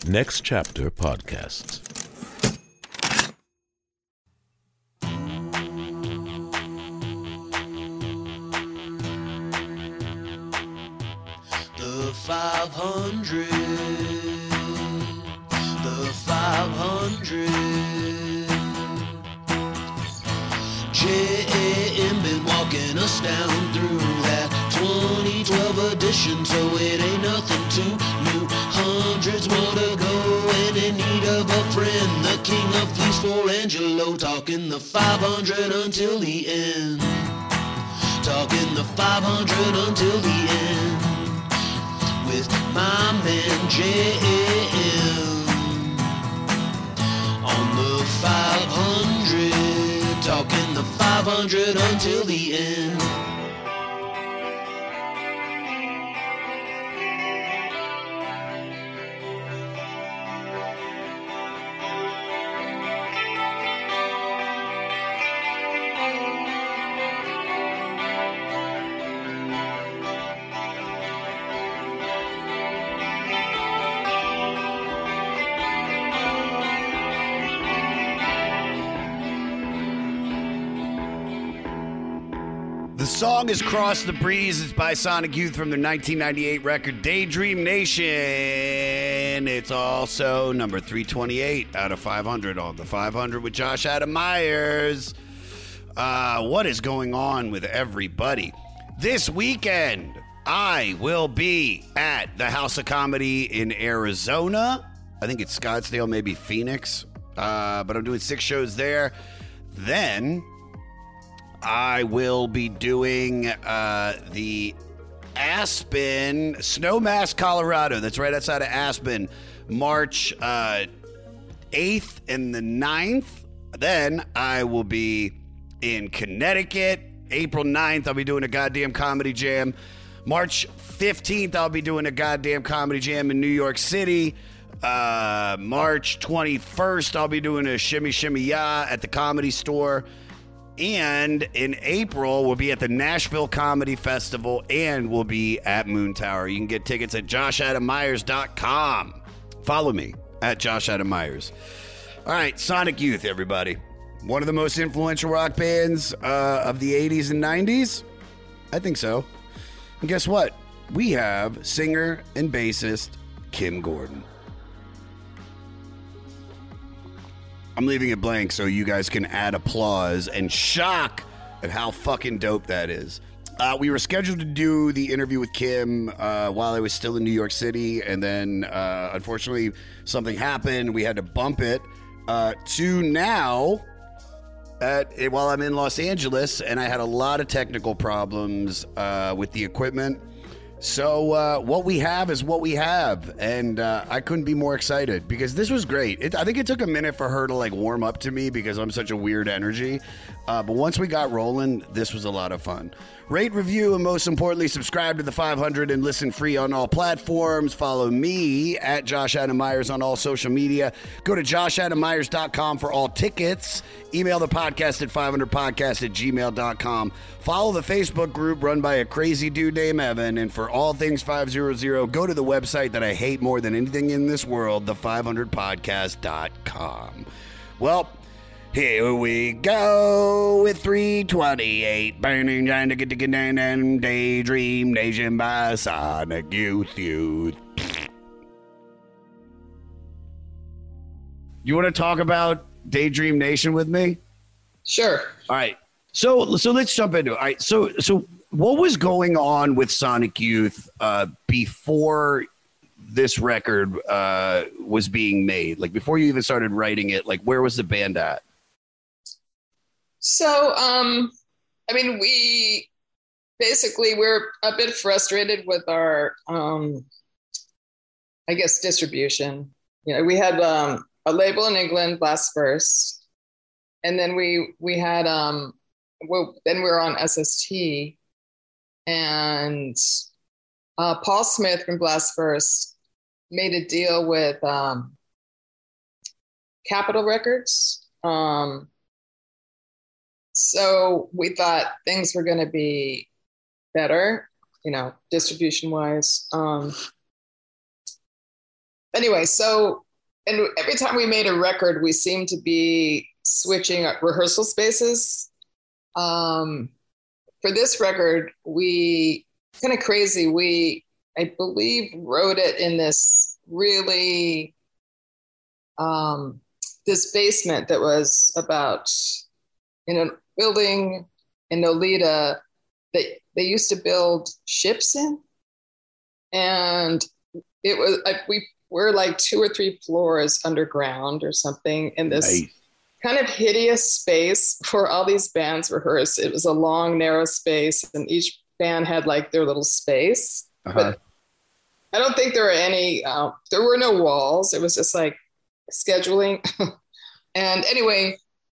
Next Chapter Podcasts. The 500. The 500. JM been walking us down through that 2012 edition, so it ain't nothing too new. Hundreds more to go, and in need of a friend. The king of fleece for Angelo, talking the 500 until the end. Talking the 500 until the end. With my man JM on the 500, talking the 500 until the end. The song is Cross the Breeze. It's by Sonic Youth from their 1998 record Daydream Nation. It's also number 328 out of 500 on the 500 with Josh Adam Myers. What is going on with everybody? This weekend, I will be at the House of Comedy in Arizona. I think it's Scottsdale, maybe Phoenix. But I'm doing 6 shows there. Then I will be doing the Aspen, Snowmass, Colorado. That's right outside of Aspen, March 8th and the 9th. Then I will be in Connecticut. April 9th, I'll be doing a goddamn comedy jam. March 15th, I'll be doing a goddamn comedy jam in New York City. March 21st, I'll be doing a Shimmy Shimmy Ya at the Comedy Store. And in April, we'll be at the Nashville Comedy Festival, and we'll be at Moon Tower. You can get tickets at joshadammyers.com. Follow me at Josh Adam Myers. All right, Sonic Youth, everybody. One of the most influential rock bands of the 80s and 90s? I think so. And guess what? We have singer and bassist Kim Gordon. I'm leaving it blank so you guys can add applause and shock at how fucking dope that is. We were scheduled to do the interview with Kim while I was still in New York City, and then unfortunately something happened. We had to bump it to now while I'm in Los Angeles, and I had a lot of technical problems with the equipment. So what we have is what we have, and I couldn't be more excited because this was great. I think it took a minute for her to like warm up to me because I'm such a weird energy, but once we got rolling, this was a lot of fun. Rate, review, and most importantly, subscribe to the 500 and listen free on all platforms. Follow me at Josh Adam Myers on all social media. Go to joshadammyers.com for all tickets. Email the podcast at 500podcast@gmail.com. Follow the Facebook group run by a crazy dude named Evan. And for all things 500, go to the website that I hate more than anything in this world, the500podcast.com. Well, here we go with 328, burning trying to get to and Daydream Nation by Sonic Youth. You want to talk about Daydream Nation with me? Sure. All right. So let's jump into it. All right. So what was going on with Sonic Youth before this record was being made? Like before you even started writing it, like where was the band at? So, I mean, we're a bit frustrated with our, I guess, distribution. You know, we had a label in England, Blast First, and then we had, then we were on SST, and Paul Smith from Blast First made a deal with Capitol Records. So we thought things were going to be better, you know, distribution wise. Anyway, and every time we made a record, we seemed to be switching up rehearsal spaces. For this record, we kind of crazy. I believe, wrote it in this really this basement that was about in a building in Nolita that they used to build ships in, and it was like we're like 2 or 3 floors underground or something in this kind of hideous space where all these bands rehearsed. It was a long, narrow space, and each band had like their little space. But I don't think there were any, there were no walls. It was just like scheduling. And anyway,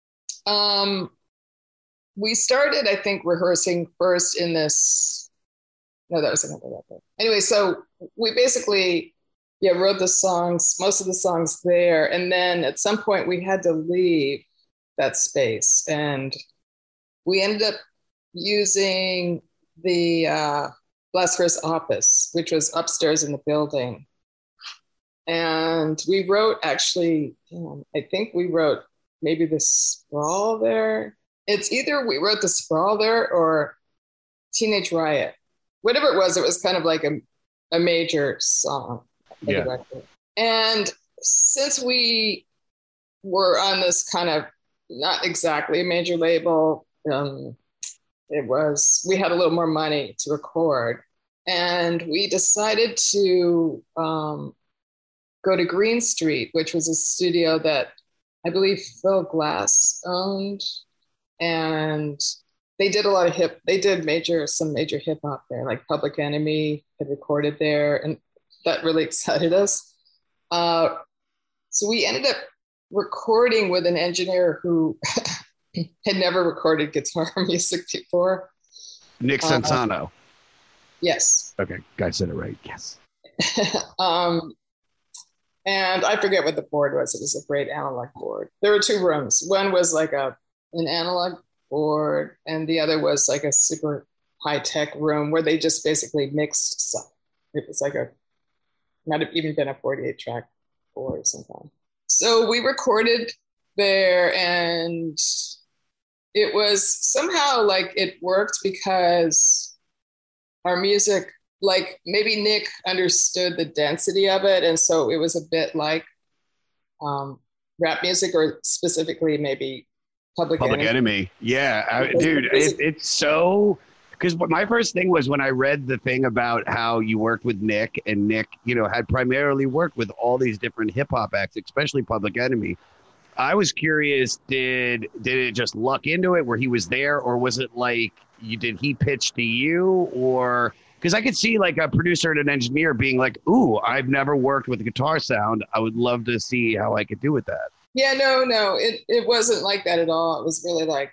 we started, I think, rehearsing first in this. No, that was another record. Anyway, so we basically, wrote the songs, most of the songs there. And then at some point we had to leave that space. And we ended up using the Blastverse office, which was upstairs in the building. And we wrote actually, I think we wrote maybe the Sprawl there. It's either we wrote the Sprawl there or Teenage Riot. Whatever it was kind of like a major song. Yeah. And since we were on this kind of not exactly a major label, we had a little more money to record, and we decided to go to Green Street, which was a studio that I believe Phil Glass owned, and they did a lot of some major hip hop there, like Public Enemy had recorded there, and that really excited us. So we ended up recording with an engineer who had never recorded guitar music before. Nick Santano. Yes. Okay, guy said it right. Yes. And I forget what the board was. It was a great analog board. There were 2 rooms. One was like an analog board, and the other was like a super high-tech room where they just basically mixed stuff. It was like might have even been a 48-track board sometime. So we recorded there, and it was somehow like it worked because our music, like maybe Nick understood the density of it, and so it was a bit like rap music, or specifically maybe Public Enemy. Yeah, dude, it's so. Because my first thing was when I read the thing about how you worked with Nick, and Nick, had primarily worked with all these different hip hop acts, especially Public Enemy. I was curious, did it just luck into it where he was there, or was it like did he pitch to you, or because I could see like a producer and an engineer being like, "Ooh, I've never worked with a guitar sound. I would love to see how I could do with that." Yeah, no, it wasn't like that at all. It was really like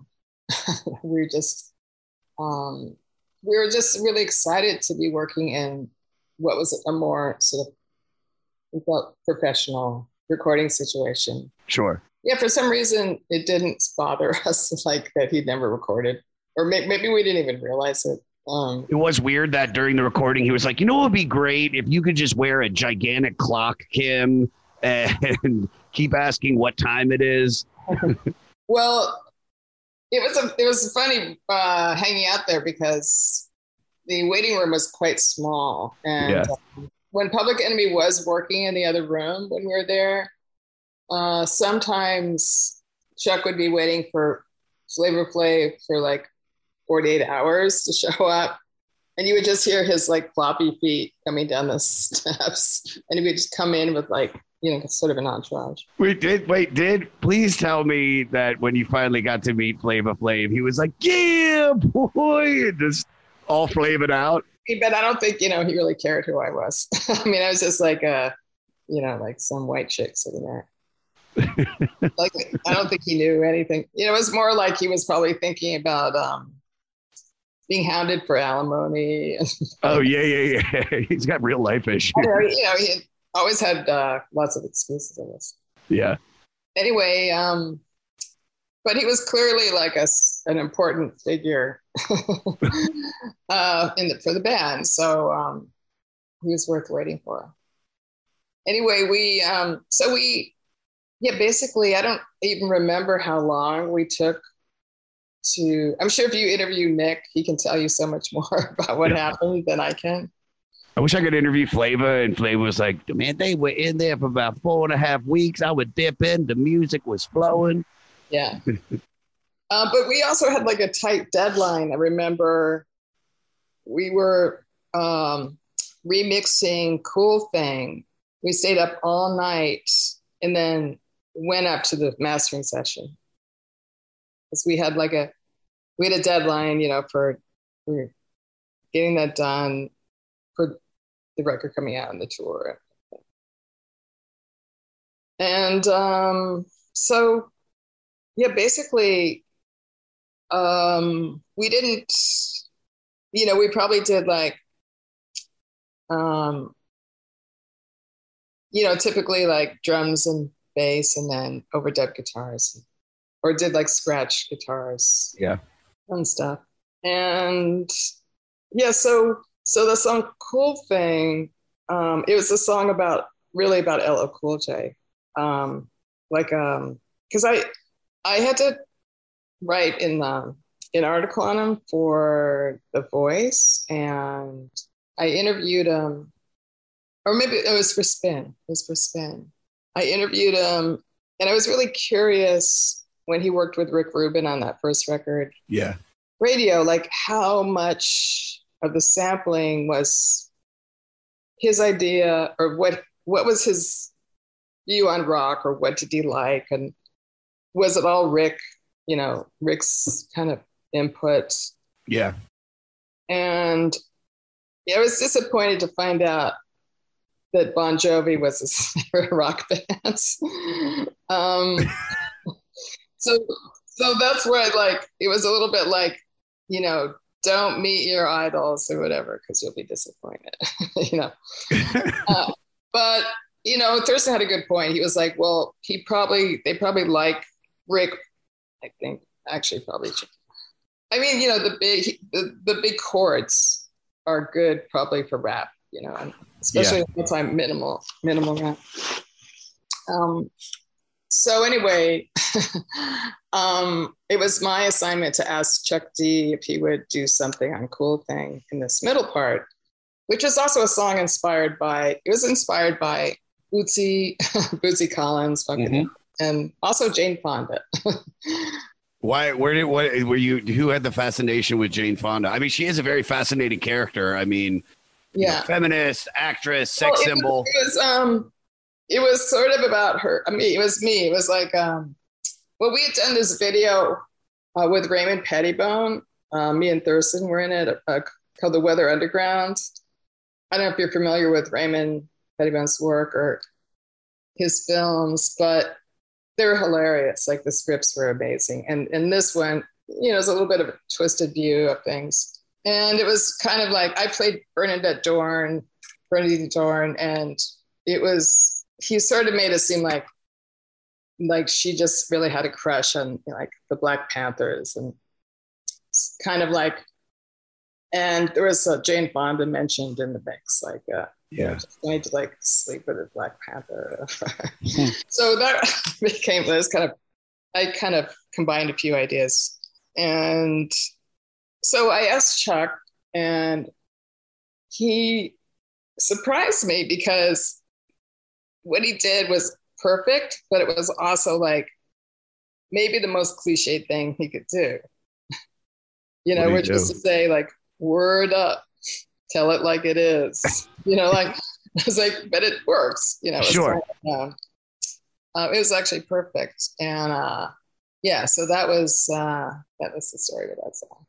we were just really excited to be working in what was a more sort of, we felt, professional recording situation. Sure. Yeah, for some reason it didn't bother us, like that he'd never recorded, or maybe we didn't even realize it. It was weird that during the recording he was like, what would be great if you could just wear a gigantic clock, Kim, and keep asking what time it is. Well, it was funny hanging out there because the waiting room was quite small, and when Public Enemy was working in the other room when we were there, sometimes Chuck would be waiting for Flavor Flav for like 48 hours to show up, and you would just hear his like floppy feet coming down the steps, and he would just come in with like, sort of an entourage. Please tell me that when you finally got to meet Flavor Flav, he was like, yeah, boy, and just all flavored out. But I don't think, he really cared who I was. I mean, I was just like, like some white chick sitting there. Like, I don't think he knew anything. It was more like he was probably thinking about being hounded for alimony. Oh, yeah. He's got real life issues. He always had lots of excuses, I guess. Yeah. Anyway, but he was clearly like an important figure for the band, so he was worth waiting for. anyway, basically, I don't even remember how long we took to. I'm sure if you interview Nick, he can tell you so much more about what happened than I can. I wish I could interview Flavor, and Flavor was like, man, they were in there for about 4.5 weeks. I would dip in. The music was flowing. Yeah. But we also had like a tight deadline. I remember we were remixing Cool Thing. We stayed up all night and then went up to the mastering session. Because we had a deadline, for getting that done for the record coming out on the tour. And basically, we didn't, we probably did typically like drums and bass and then overdub guitars, or did like scratch guitars. Yeah. And stuff. And so the song Cool Thing, it was a song about LL Cool J. Because I had to write an article on him for The Voice, and I interviewed him, or maybe it was for Spin. I interviewed him, and I was really curious when he worked with Rick Rubin on that first record. Yeah. Radio, like how much of the sampling was his idea, or what was his view on rock, or what did he like, and was it all Rick's kind of input? Yeah. And I was disappointed to find out that Bon Jovi was his favorite rock bands. So that's where it was a little bit like, don't meet your idols or whatever, because you'll be disappointed, but, Thurston had a good point. He was like, well, they probably like Rick, I think, actually probably. I mean, the big chords are good probably for rap, and especially at the time, minimal rap. So anyway, it was my assignment to ask Chuck D if he would do something on Cool Thing in this middle part, which is also a song inspired by Bootsy Collins, and also Jane Fonda. Why? Who had the fascination with Jane Fonda? I mean, she is a very fascinating character. I mean, feminist, actress, sex symbol. It was sort of about her. I mean, it was me. It was like, we had done this video with Raymond Pettibone. Me and Thurston were in it, called The Weather Underground. I don't know if you're familiar with Raymond Pettibone's work or his films, but they were hilarious. Like, the scripts were amazing. And this one, it's a little bit of a twisted view of things. And it was kind of like, I played Bernadette Dorn, and he sort of made it seem like she just really had a crush on the Black Panthers, and kind of like, and there was Jane Fonda mentioned in the mix, just wanted to sleep with a Black Panther. So that became this I kind of combined a few ideas, and so I asked Chuck, and he surprised me because what he did was perfect, but it was also maybe the most cliched thing he could do. Which is to say, word up, tell it like it is. I was like, but it works. Sure. It was actually perfect, and so that was the story of that song.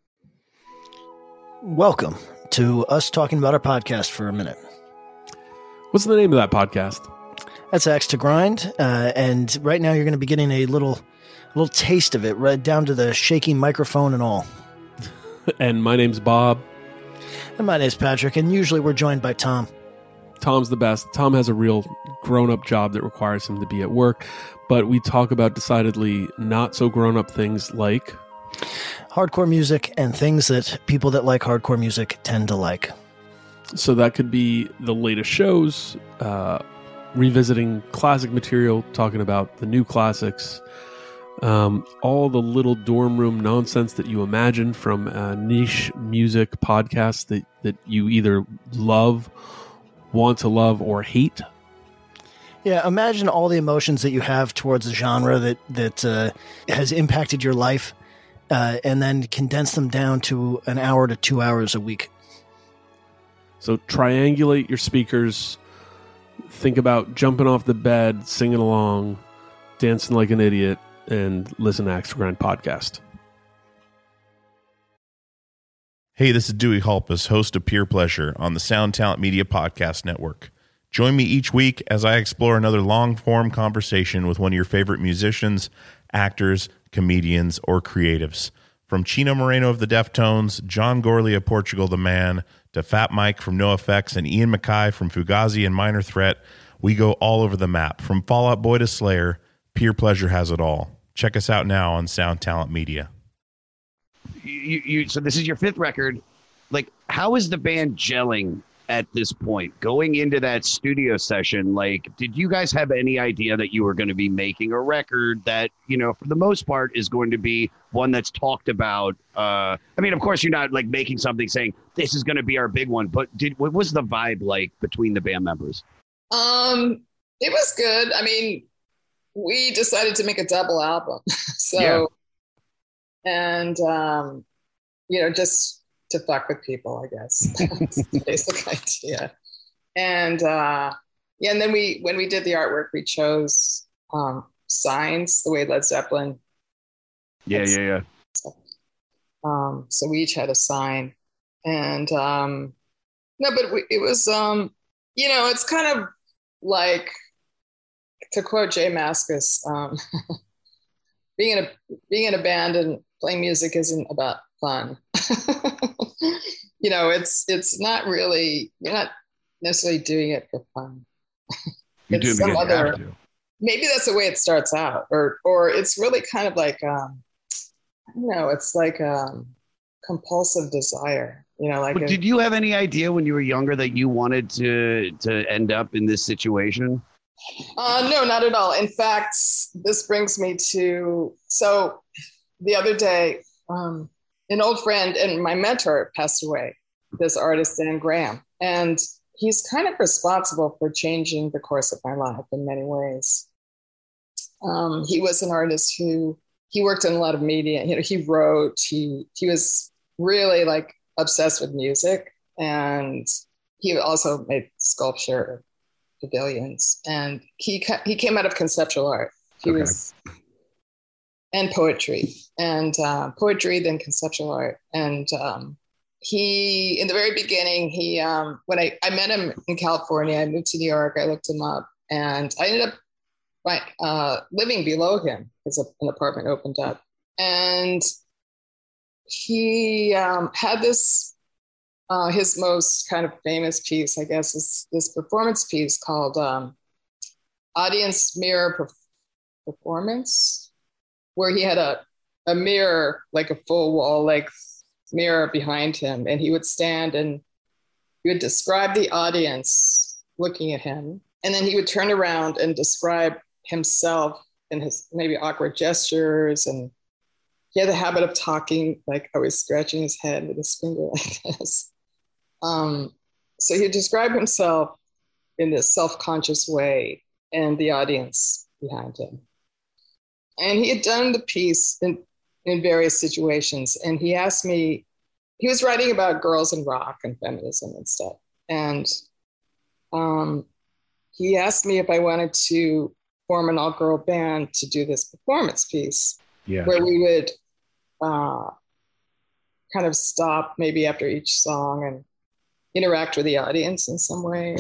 Welcome to us talking about our podcast for a minute. What's the name of that podcast? That's Axe to Grind, and right now you're going to be getting a little taste of it, right down to the shaky microphone and all. And my name's Bob. And my name's Patrick, and usually we're joined by Tom. Tom's the best. Tom has a real grown-up job that requires him to be at work, but we talk about decidedly not so grown-up things like hardcore music and things that people that like hardcore music tend to like. So that could be the latest shows, revisiting classic material, talking about the new classics, all the little dorm room nonsense that you imagine from niche music podcasts that you either love, want to love, or hate. Yeah, imagine all the emotions that you have towards a genre that has impacted your life, and then condense them down to an hour to 2 hours a week. So triangulate your speakers. Think about jumping off the bed, singing along, dancing like an idiot, and listen to Axe to Grind podcast. Hey, this is Dewey Halpus, host of Peer Pleasure on the Sound Talent Media Podcast Network. Join me each week as I explore another long-form conversation with one of your favorite musicians, actors, comedians, or creatives. From Chino Moreno of the Deftones, John Gorley of Portugal the Man, to Fat Mike from NoFX and Ian MacKaye from Fugazi and Minor Threat, we go all over the map. From Fall Out Boy to Slayer, Peer Pleasure has it all. Check us out now on Sound Talent Media. So this is your fifth record. Like, how is the band gelling at this point? Going into that studio session, like, did you guys have any idea that you were going to be making a record that, you know, for the most part is going to be one that's talked about? I mean, of course, you're not like making something saying this is going to be our big one, but what was the vibe like between the band members? It was good. I mean, we decided to make a double album. Yeah. And, you know, just to fuck with people, I guess. That's the basic idea. And, yeah, and then when we did the artwork, we chose signs, the way Led Zeppelin. Yeah. So we each had a sign. And, no, but it was, you know, it's kind of like, to quote Jay Mascis, being in a band and playing music isn't about fun. You know, it's not really, you're not necessarily doing it for fun. You do it because you have to. Maybe that's the way it starts out, or it's really kind of like, I don't know, it's like compulsive desire. You know, like. But did you have any idea when you were younger that you wanted to end up in this situation? No, not at all. In fact, this brings me to, so the other day, an old friend and my mentor passed away, this artist, Dan Graham. And he's kind of responsible for changing the course of my life in many ways. He was an artist he worked in a lot of media. You know, he wrote, he was really like obsessed with music. And he also made sculpture pavilions, and he came out of conceptual art. He was, and poetry, then conceptual art. And he, in the very beginning, when I met him in California, I moved to New York, I looked him up, and I ended up living below him because an apartment opened up. And he had this, his most kind of famous piece, I guess, is this performance piece called Audience Mirror Performance, where he had a mirror, like a full wall length mirror behind him, and he would stand and he would describe the audience looking at him, and then he would turn around and describe himself and his maybe awkward gestures, and he had the habit of talking, like always scratching his head with his finger like this. So he described himself in this self-conscious way and the audience behind him. And he had done the piece in various situations. And he asked me, he was writing about girls in rock and feminism and stuff. And he asked me if I wanted to form an all-girl band to do this performance piece, where we would kind of stop maybe after each song and interact with the audience in some way.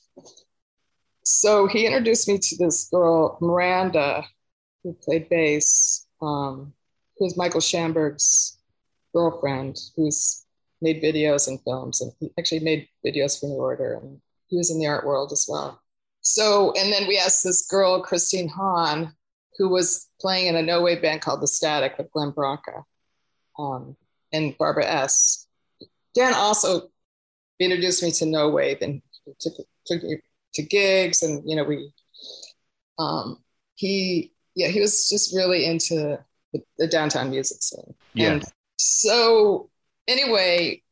So he introduced me to this girl, Miranda, who played bass, who was Michael Schamberg's girlfriend, who's made videos and films, and he actually made videos for New Order, and he was in the art world as well. So, and then we asked this girl, Christine Hahn, who was playing in a no-way band called The Static with Glenn Branca, and Barbara S. Dan also introduced me to No Wave, and took me to gigs, and he was just really into the downtown music scene. Yeah. And so anyway,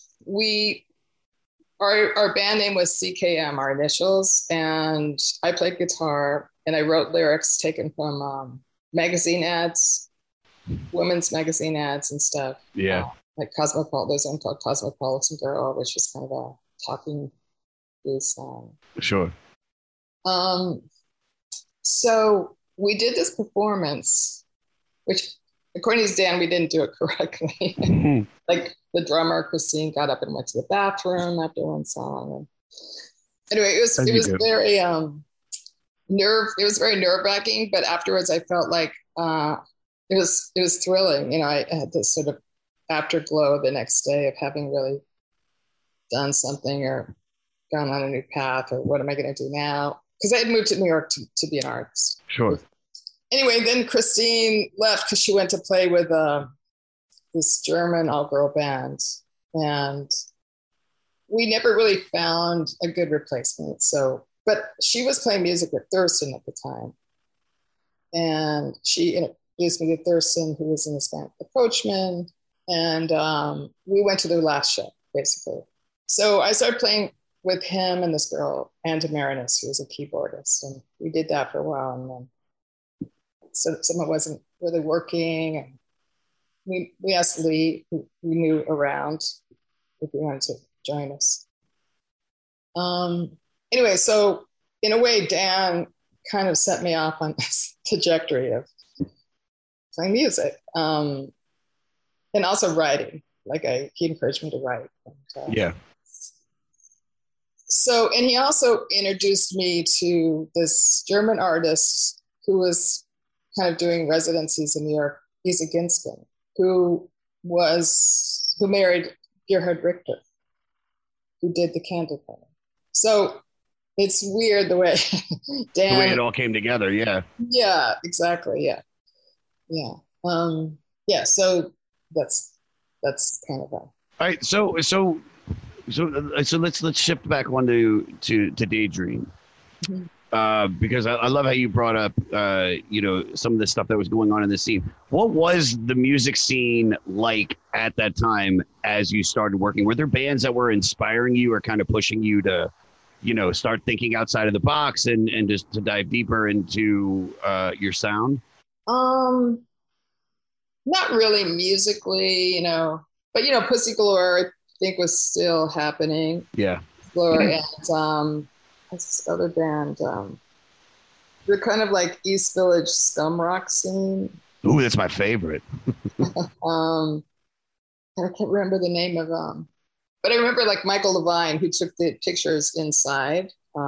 our band name was CKM, our initials, and I played guitar and I wrote lyrics taken from magazine ads, women's magazine ads and stuff. Yeah. Like Cosmopolitan, there's one called Cosmopolitan Girl, which was kind of a talking blues song. Sure. So we did this performance, which according to Dan, we didn't do it correctly. Like the drummer, Christine, got up and went to the bathroom after one song. And anyway, it was very it was very nerve-wracking, but afterwards I felt like it was thrilling. I had this sort of afterglow the next day of having really done something or gone on a new path, or what am I going to do now? Because I had moved to New York to be an artist. Sure. Anyway, then Christine left because she went to play with this German all-girl band, and we never really found a good replacement. So, but she was playing music with Thurston at the time, and she introduced me to Thurston, who was in this band, The Coachmen, and we went to their last show, basically. So I started playing with him and this girl, Anda Marinus, who was a keyboardist, and we did that for a while, and then so someone wasn't really working, and we asked Lee, who we knew around, if he wanted to join us. Anyway, so in a way, Dan kind of set me off on this trajectory of playing music, and also writing. Like he encouraged me to write. And, Yeah. So, and he also introduced me to this German artist who was kind of doing residencies in New York, Isa Ginskin, who married Gerhard Richter, who did the Candle Flame. So it's weird the way Dan. The way it all came together, yeah. Yeah, exactly. Yeah. Yeah. So that's kind of that. All right, so let's shift back one to Daydream. Mm-hmm. Because I love how you brought up, some of the stuff that was going on in the scene. What was the music scene like at that time as you started working? Were there bands that were inspiring you or kind of pushing you to, start thinking outside of the box and just to dive deeper into your sound? Not really musically, but Pussy Galore, I think, was still happening. Yeah. Galore and what's this other band? They're kind of like East Village scum rock scene. Ooh, that's my favorite. I can't remember the name of but I remember like Michael Levine, who took the pictures inside.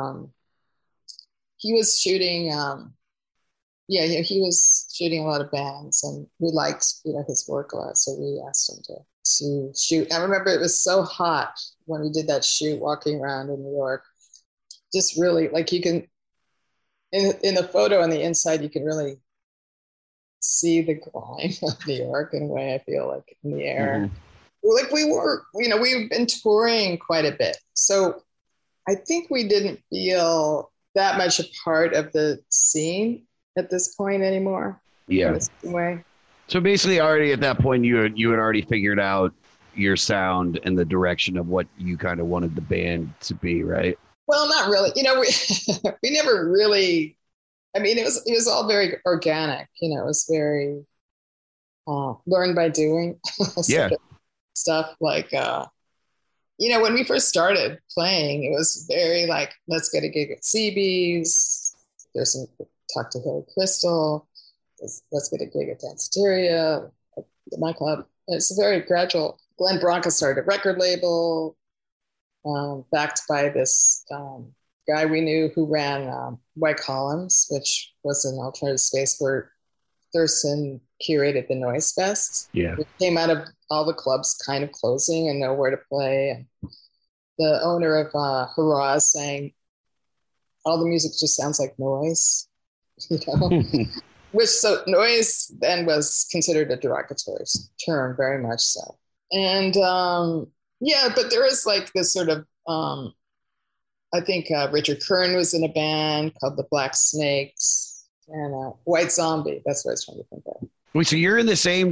He was shooting. He was shooting a lot of bands, and we liked his work a lot, so we asked him to shoot. I remember it was so hot when we did that shoot, walking around in New York. Just really, like, you can, in the photo on the inside, you can really see the grime of New York in a way, I feel like, in the air. Mm-hmm. Like we've been touring quite a bit. So I think we didn't feel that much a part of the scene at this point anymore. Yeah. In the same way. So basically already at that point, you had already figured out your sound and the direction of what you kind of wanted the band to be, right? Well, not really. We never really. I mean, it was all very organic. It was very learn by doing. Yeah. Stuff like when we first started playing, it was very like, let's get a gig at CB's. There's some talk to Hilly Crystal. Let's get a gig at Danceteria, at my club. It's very gradual. Glenn Branca started a record label. Backed by this guy we knew who ran White Columns, which was an alternative space where Thurston curated the Noise Fest. Yeah. It came out of all the clubs kind of closing and nowhere to play. And the owner of Hurrah saying, all the music just sounds like noise, which so noise then was considered a derogatory term, very much so. And but there is like this sort of I think Richard Kern was in a band called the Black Snakes, and White Zombie. That's what I was trying to think of. Wait, so you're in the same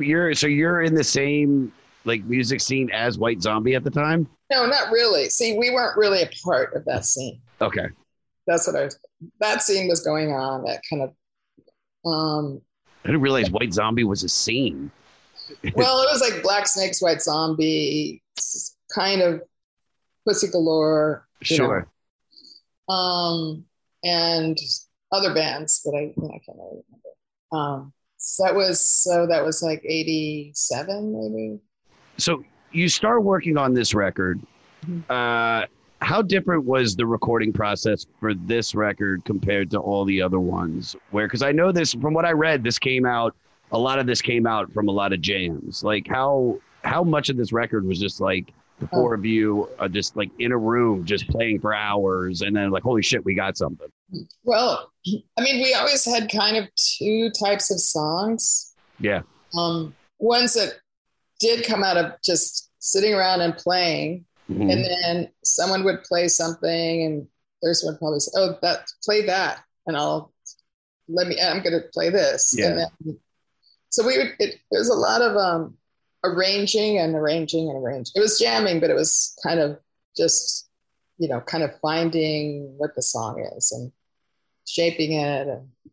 like music scene as White Zombie at the time? No, not really. See, we weren't really a part of that scene. Okay. That's what that scene was going on. That kind of. I didn't realize White Zombie was a scene. Well, it was like Black Snakes, White Zombie, kind of Pussy Galore. Sure. And other bands that I can't really remember. So that was like 87 maybe. So you start working on this record. How different was the recording process for this record compared to all the other ones? Because I know this, from what I read, a lot of this came out from a lot of jams. Like how much of this record was just like the four of you just like in a room, just playing for hours, and then like, holy shit, we got something. Well, I mean, we always had kind of two types of songs. Yeah. Ones that did come out of just sitting around and playing, and then someone would play something, and there's one probably say, "Oh, play that," and I'm going to play this. Yeah. And then, so there's a lot of arranging. It was jamming, but it was kind of just, kind of finding what the song is and shaping it.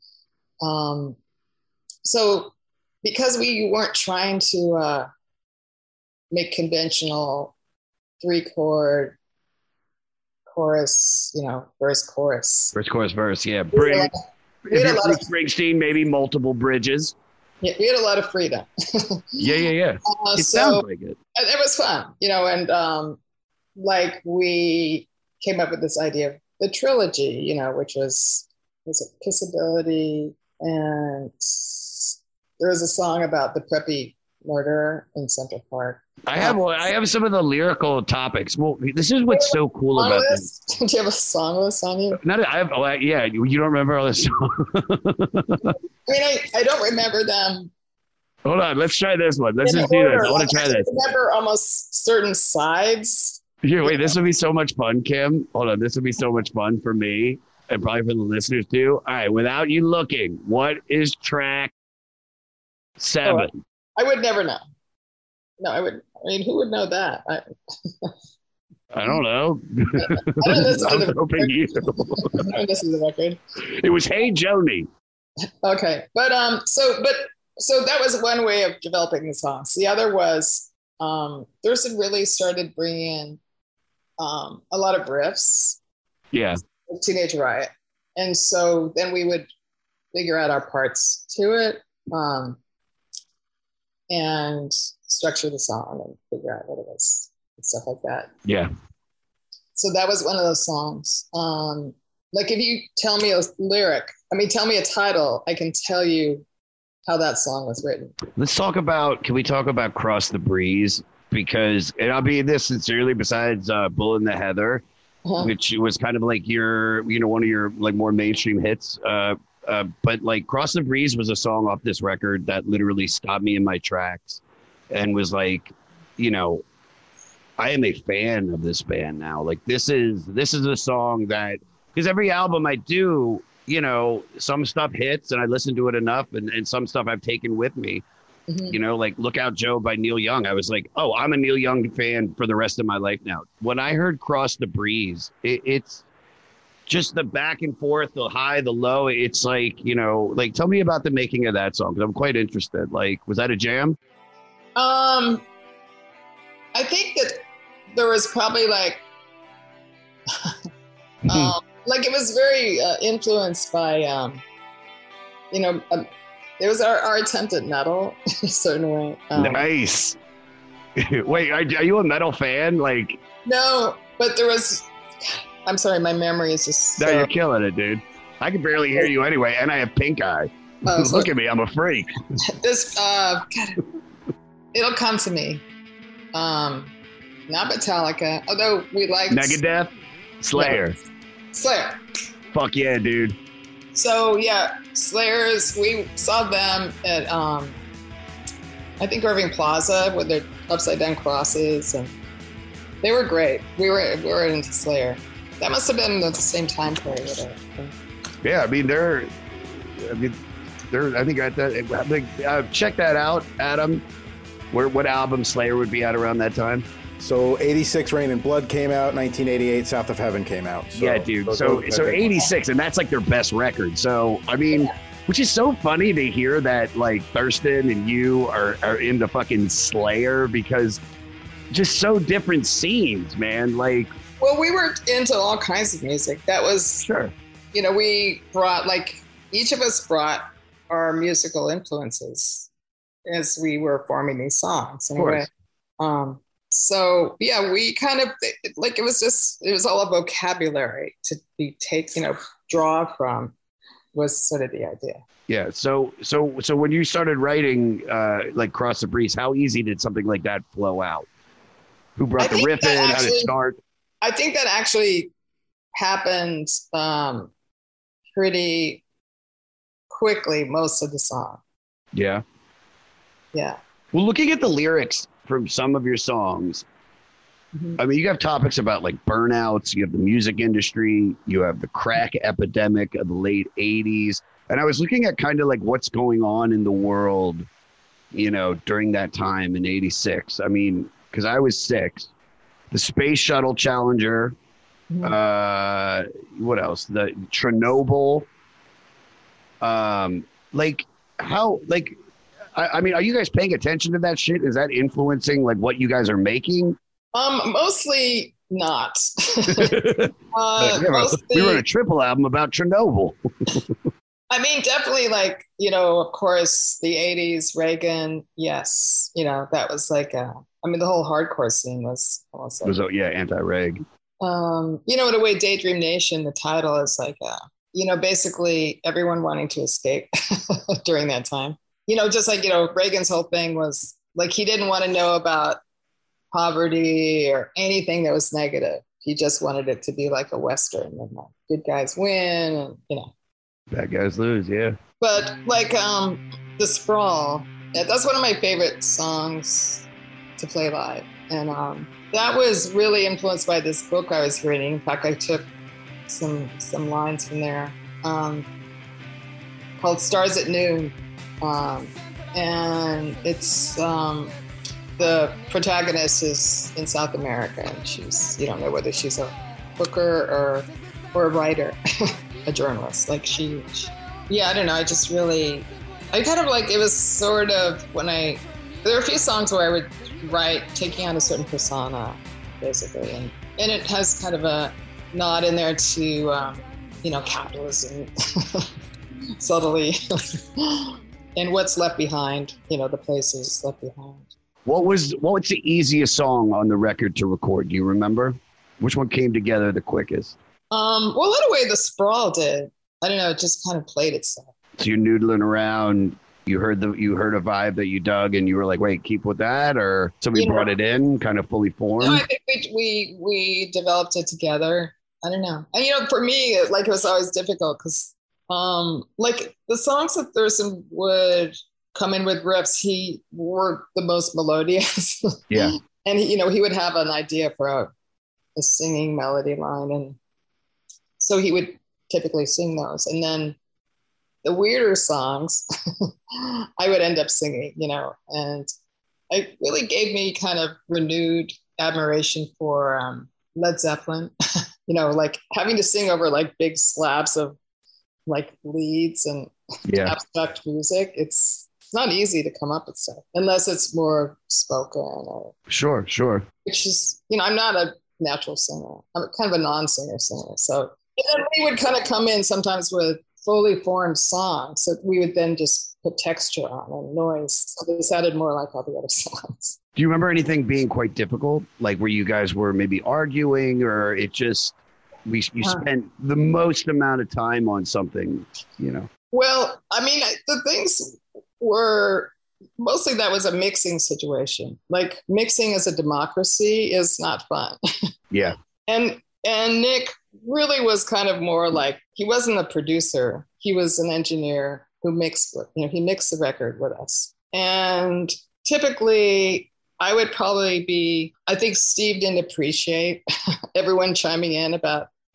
And so because we weren't trying to make conventional 3-chord chorus, verse, chorus. Verse, yeah. We had a lot of Springsteen, maybe multiple bridges. Yeah, we had a lot of freedom. Yeah. It sounds like it. It was fun, and like we came up with this idea of the trilogy, which was it Kissability, and there was a song about the preppy murderer in Central Park. I have some of the lyrical topics. Well, this is what's so cool about this. Do you have a song list on you? Yeah. You don't remember all this song? I mean, I don't remember them. Hold on, let's try this one. Let's just do this. I want to try this. I remember almost certain sides. Here, wait. This would be so much fun, Kim. Hold on, this would be so much fun for me and probably for the listeners too. All right, without you looking, what is track 7? Oh, I would never know. No, I would. I mean, who would know that? I don't know. I don't listen to the hoping you. I don't listen to the record. It was Hey Joni. Okay, but so that was one way of developing the songs. The other was Thurston really started bringing in a lot of riffs. Yeah. Teenage Riot, and so then we would figure out our parts to it. And structure the song and figure out what it was and stuff like that. Yeah. So that was one of those songs. Like if you tell me a lyric, tell me a title, I can tell you how that song was written. Can we talk about Cross the Breeze? Because, and I'll be this sincerely, besides Bull in the Heather, which was kind of like your, one of your like more mainstream hits. But like Cross the Breeze was a song off this record that literally stopped me in my tracks and was like, I am a fan of this band now. Like this is a song that, because every album I do, some stuff hits and I listen to it enough and some stuff I've taken with me, like Look Out Joe by Neil Young. I was like, oh, I'm a Neil Young fan for the rest of my life now. When I heard Cross the Breeze, it's just the back and forth, the high, the low. It's like, tell me about the making of that song, because I'm quite interested. Like, was that a jam? I think that there was probably like it was very influenced by, it was our attempt at metal in a certain way. Nice. Wait, are you a metal fan? Like, no, but there was. I'm sorry, my memory is just. No, you're killing it, dude. I can barely hear you anyway, and I have pink eye. Look at me, I'm a freak. This, God, it'll come to me. Not Metallica, although we like Megadeth, Slayer. Yeah. Slayer. Fuck yeah, dude. So yeah, Slayers. We saw them at I think Irving Plaza with their upside down crosses, and they were great. We were into Slayer. That must have been the same time period. I think. Yeah, I mean they're I think at that check that out, Adam. What album Slayer would be at around that time? So 86 Rain and Blood came out, 1988 South of Heaven came out. So, yeah, dude. So 86, and that's like their best record. So I mean, which is so funny to hear that like Thurston and you are into fucking Slayer, because just so different scenes, man. Like, well, we were into all kinds of music. That was sure. You know, we brought, like, each of us brought our musical influences as we were forming these songs. Anyway. So yeah, we kind of, like, it was all a vocabulary to draw from, was sort of the idea. Yeah. So when you started writing like Cross the Breeze, how easy did something like that flow out? Who brought the riff in? How did it start? I think that actually happened pretty quickly, most of the song. Yeah. Yeah. Well, looking at the lyrics from some of your songs, I mean, you have topics about like burnouts, you have the music industry, you have the crack epidemic of the late 80s. And I was looking at kind of like what's going on in the world, you know, during that time in 86. I mean, because I was 6. The Space Shuttle Challenger, what else? The Chernobyl. Like how, like, I mean, are you guys paying attention to that shit? Is that influencing like what you guys are making? Mostly not. We wrote a triple album about Chernobyl. I mean, definitely, like, you know, of course, the 80s, Reagan, yes. You know, that was like, I mean, the whole hardcore scene was almost like... anti-reg. You know, in a way, Daydream Nation, the title is like, you know, basically everyone wanting to escape during that time. You know, just like, you know, Reagan's whole thing was like, he didn't want to know about poverty or anything that was negative. He just wanted it to be like a Western, and like, good guys win, and, you know. Bad guys lose, yeah. But like The Sprawl, yeah, that's one of my favorite songs to play live. And that was really influenced by this book I was reading. In fact, I took some lines from there called Stars at Noon. And it's the protagonist is in South America, and you don't know whether she's a hooker or a writer, a journalist. Like I don't know. I kind of like, it was sort of there were a few songs where I would write taking on a certain persona, basically. And it has kind of a nod in there to, you know, capitalism, subtly. And what's left behind, you know, the places left behind. What's the easiest song on the record to record? Do you remember? Which one came together the quickest? Well, in a way, The Sprawl did. I don't know, it just kind of played itself. So you're noodling around, you heard a vibe that you dug, and you were like, wait, keep with that? Or somebody brought it in, kind of fully formed? No, I think we developed it together. I don't know. And, you know, for me, like, it was always difficult because like the songs that Thurston would come in with riffs, he were the most melodious. Yeah. And he, you know, he would have an idea for a singing melody line, and so he would typically sing those. And then the weirder songs, I would end up singing, you know, and it really gave me kind of renewed admiration for Led Zeppelin, you know, like having to sing over like big slabs of like leads and abstract music. It's not easy to come up with stuff unless it's more spoken. Or, sure. Which is, you know, I'm not a natural singer. I'm kind of a non-singer. So then we would kind of come in sometimes with fully formed songs that we would then just put texture on and noise. So they sounded more like all the other songs. Do you remember anything being quite difficult? Like where you guys were maybe arguing, or it just, you spent the most amount of time on something, you know? Well, I mean, the things were mostly that was a mixing situation. Like mixing as a democracy is not fun. Yeah. And Nick really was kind of more like, he wasn't a producer. He was an engineer who mixed with, you know, he mixed the record with us. And typically I would probably I think Steve didn't appreciate everyone chiming in about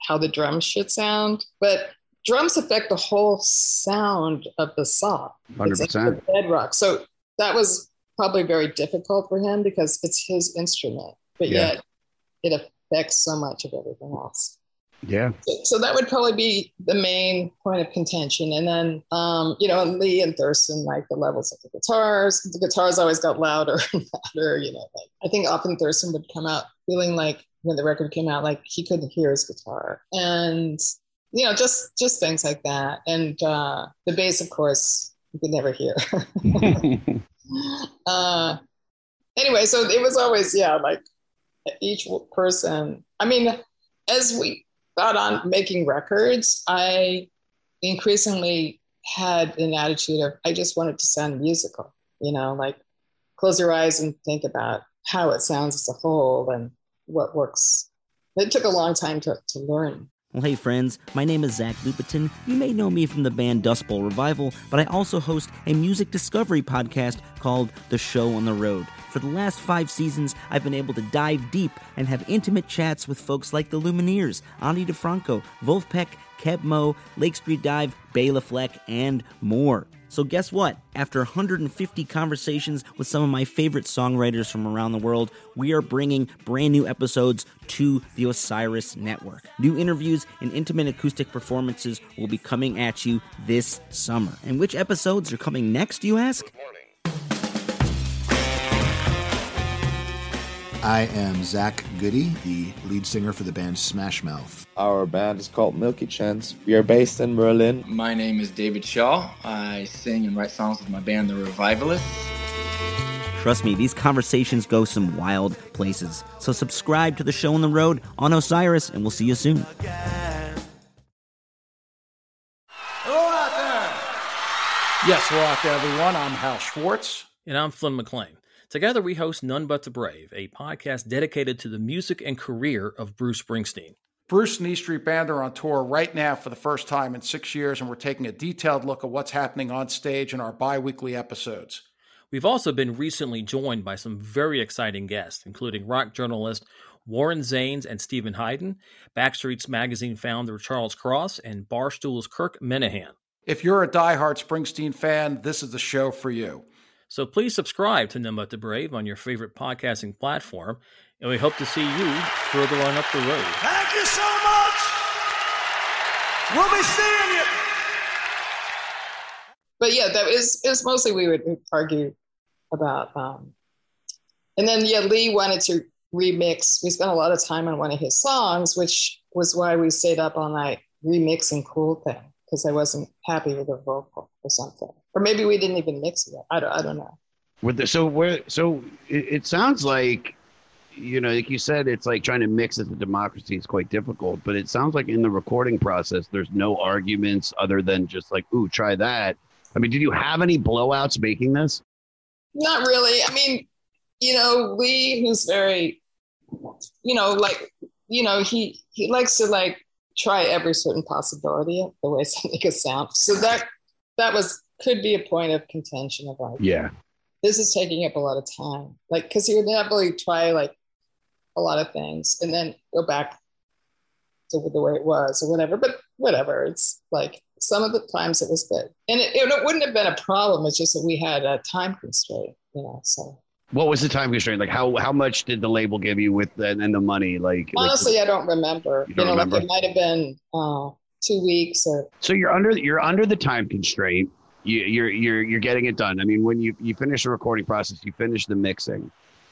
how the drums should sound, but drums affect the whole sound of the song. 100%. It's like the bedrock. So that was probably very difficult for him because it's his instrument, but yet it affects so much of everything else. Yeah. So that would probably be the main point of contention. And then, Lee and Thurston, like the levels of the guitars. The guitars always got louder and louder, like I think often Thurston would come out feeling like when the record came out, like he couldn't hear his guitar. And, just things like that. And the bass, of course, you could never hear. Anyway, so it was always, like each person. I mean, as we got on making records, I increasingly had an attitude of, I just wanted to sound musical, like close your eyes and think about how it sounds as a whole and what works. It took a long time to learn. Well, hey friends, my name is Zach Lupetin. You may know me from the band Dust Bowl Revival, but I also host a music discovery podcast called The Show on the Road. For the last 5 seasons, I've been able to dive deep and have intimate chats with folks like the Lumineers, Ani DeFranco, Wolfpack, Keb Mo, Lake Street Dive, Bela Fleck, and more. So guess what? After 150 conversations with some of my favorite songwriters from around the world, we are bringing brand new episodes to the Osiris Network. New interviews and intimate acoustic performances will be coming at you this summer. And which episodes are coming next, you ask? I am Zach Goody, the lead singer for the band Smash Mouth. Our band is called Milky Chance. We are based in Berlin. My name is David Shaw. I sing and write songs with my band, The Revivalists. Trust me, these conversations go some wild places. So subscribe to The Show on the Road on Osiris, and we'll see you soon. Hello out there. Yes, hello out there, everyone. I'm Hal Schwartz. And I'm Flynn McLean. Together we host None But the Brave, a podcast dedicated to the music and career of Bruce Springsteen. Bruce and E Street Band are on tour right now for the first time in 6 years, and we're taking a detailed look at what's happening on stage in our bi-weekly episodes. We've also been recently joined by some very exciting guests, including rock journalist Warren Zanes and Stephen Hayden, Backstreet's Magazine founder Charles Cross, and Barstool's Kirk Minahan. If you're a diehard Springsteen fan, this is the show for you. So please subscribe to None But the Brave on your favorite podcasting platform, and we hope to see you further on up the road. Thank you so much. We'll be seeing you. But yeah, it was mostly we would argue about. And then, Lee wanted to remix. We spent a lot of time on one of his songs, which was why we stayed up all night remixing Cool Thing, because I wasn't happy with the vocal or something. Or maybe we didn't even mix it. I don't know. So it sounds like, like you said, it's like trying to mix it to democracy is quite difficult. But it sounds like in the recording process, there's no arguments other than just like, ooh, try that. I mean, did you have any blowouts making this? Not really. I mean, Lee, who's very, he likes to like try every certain possibility of the way something could sound. So that could be a point of contention of like, this is taking up a lot of time. Like, because he would happily try like a lot of things and then go back to the way it was or whatever. But whatever, it's like some of the times it was good, and it wouldn't have been a problem. It's just that we had a time constraint, So what was the time constraint? Like how much did the label give you with and the money? Like honestly, I don't remember. You don't remember? Like it might have been 2 weeks or. So you're under the time constraint. You're getting it done. I mean, when you finish the recording process, you finish the mixing.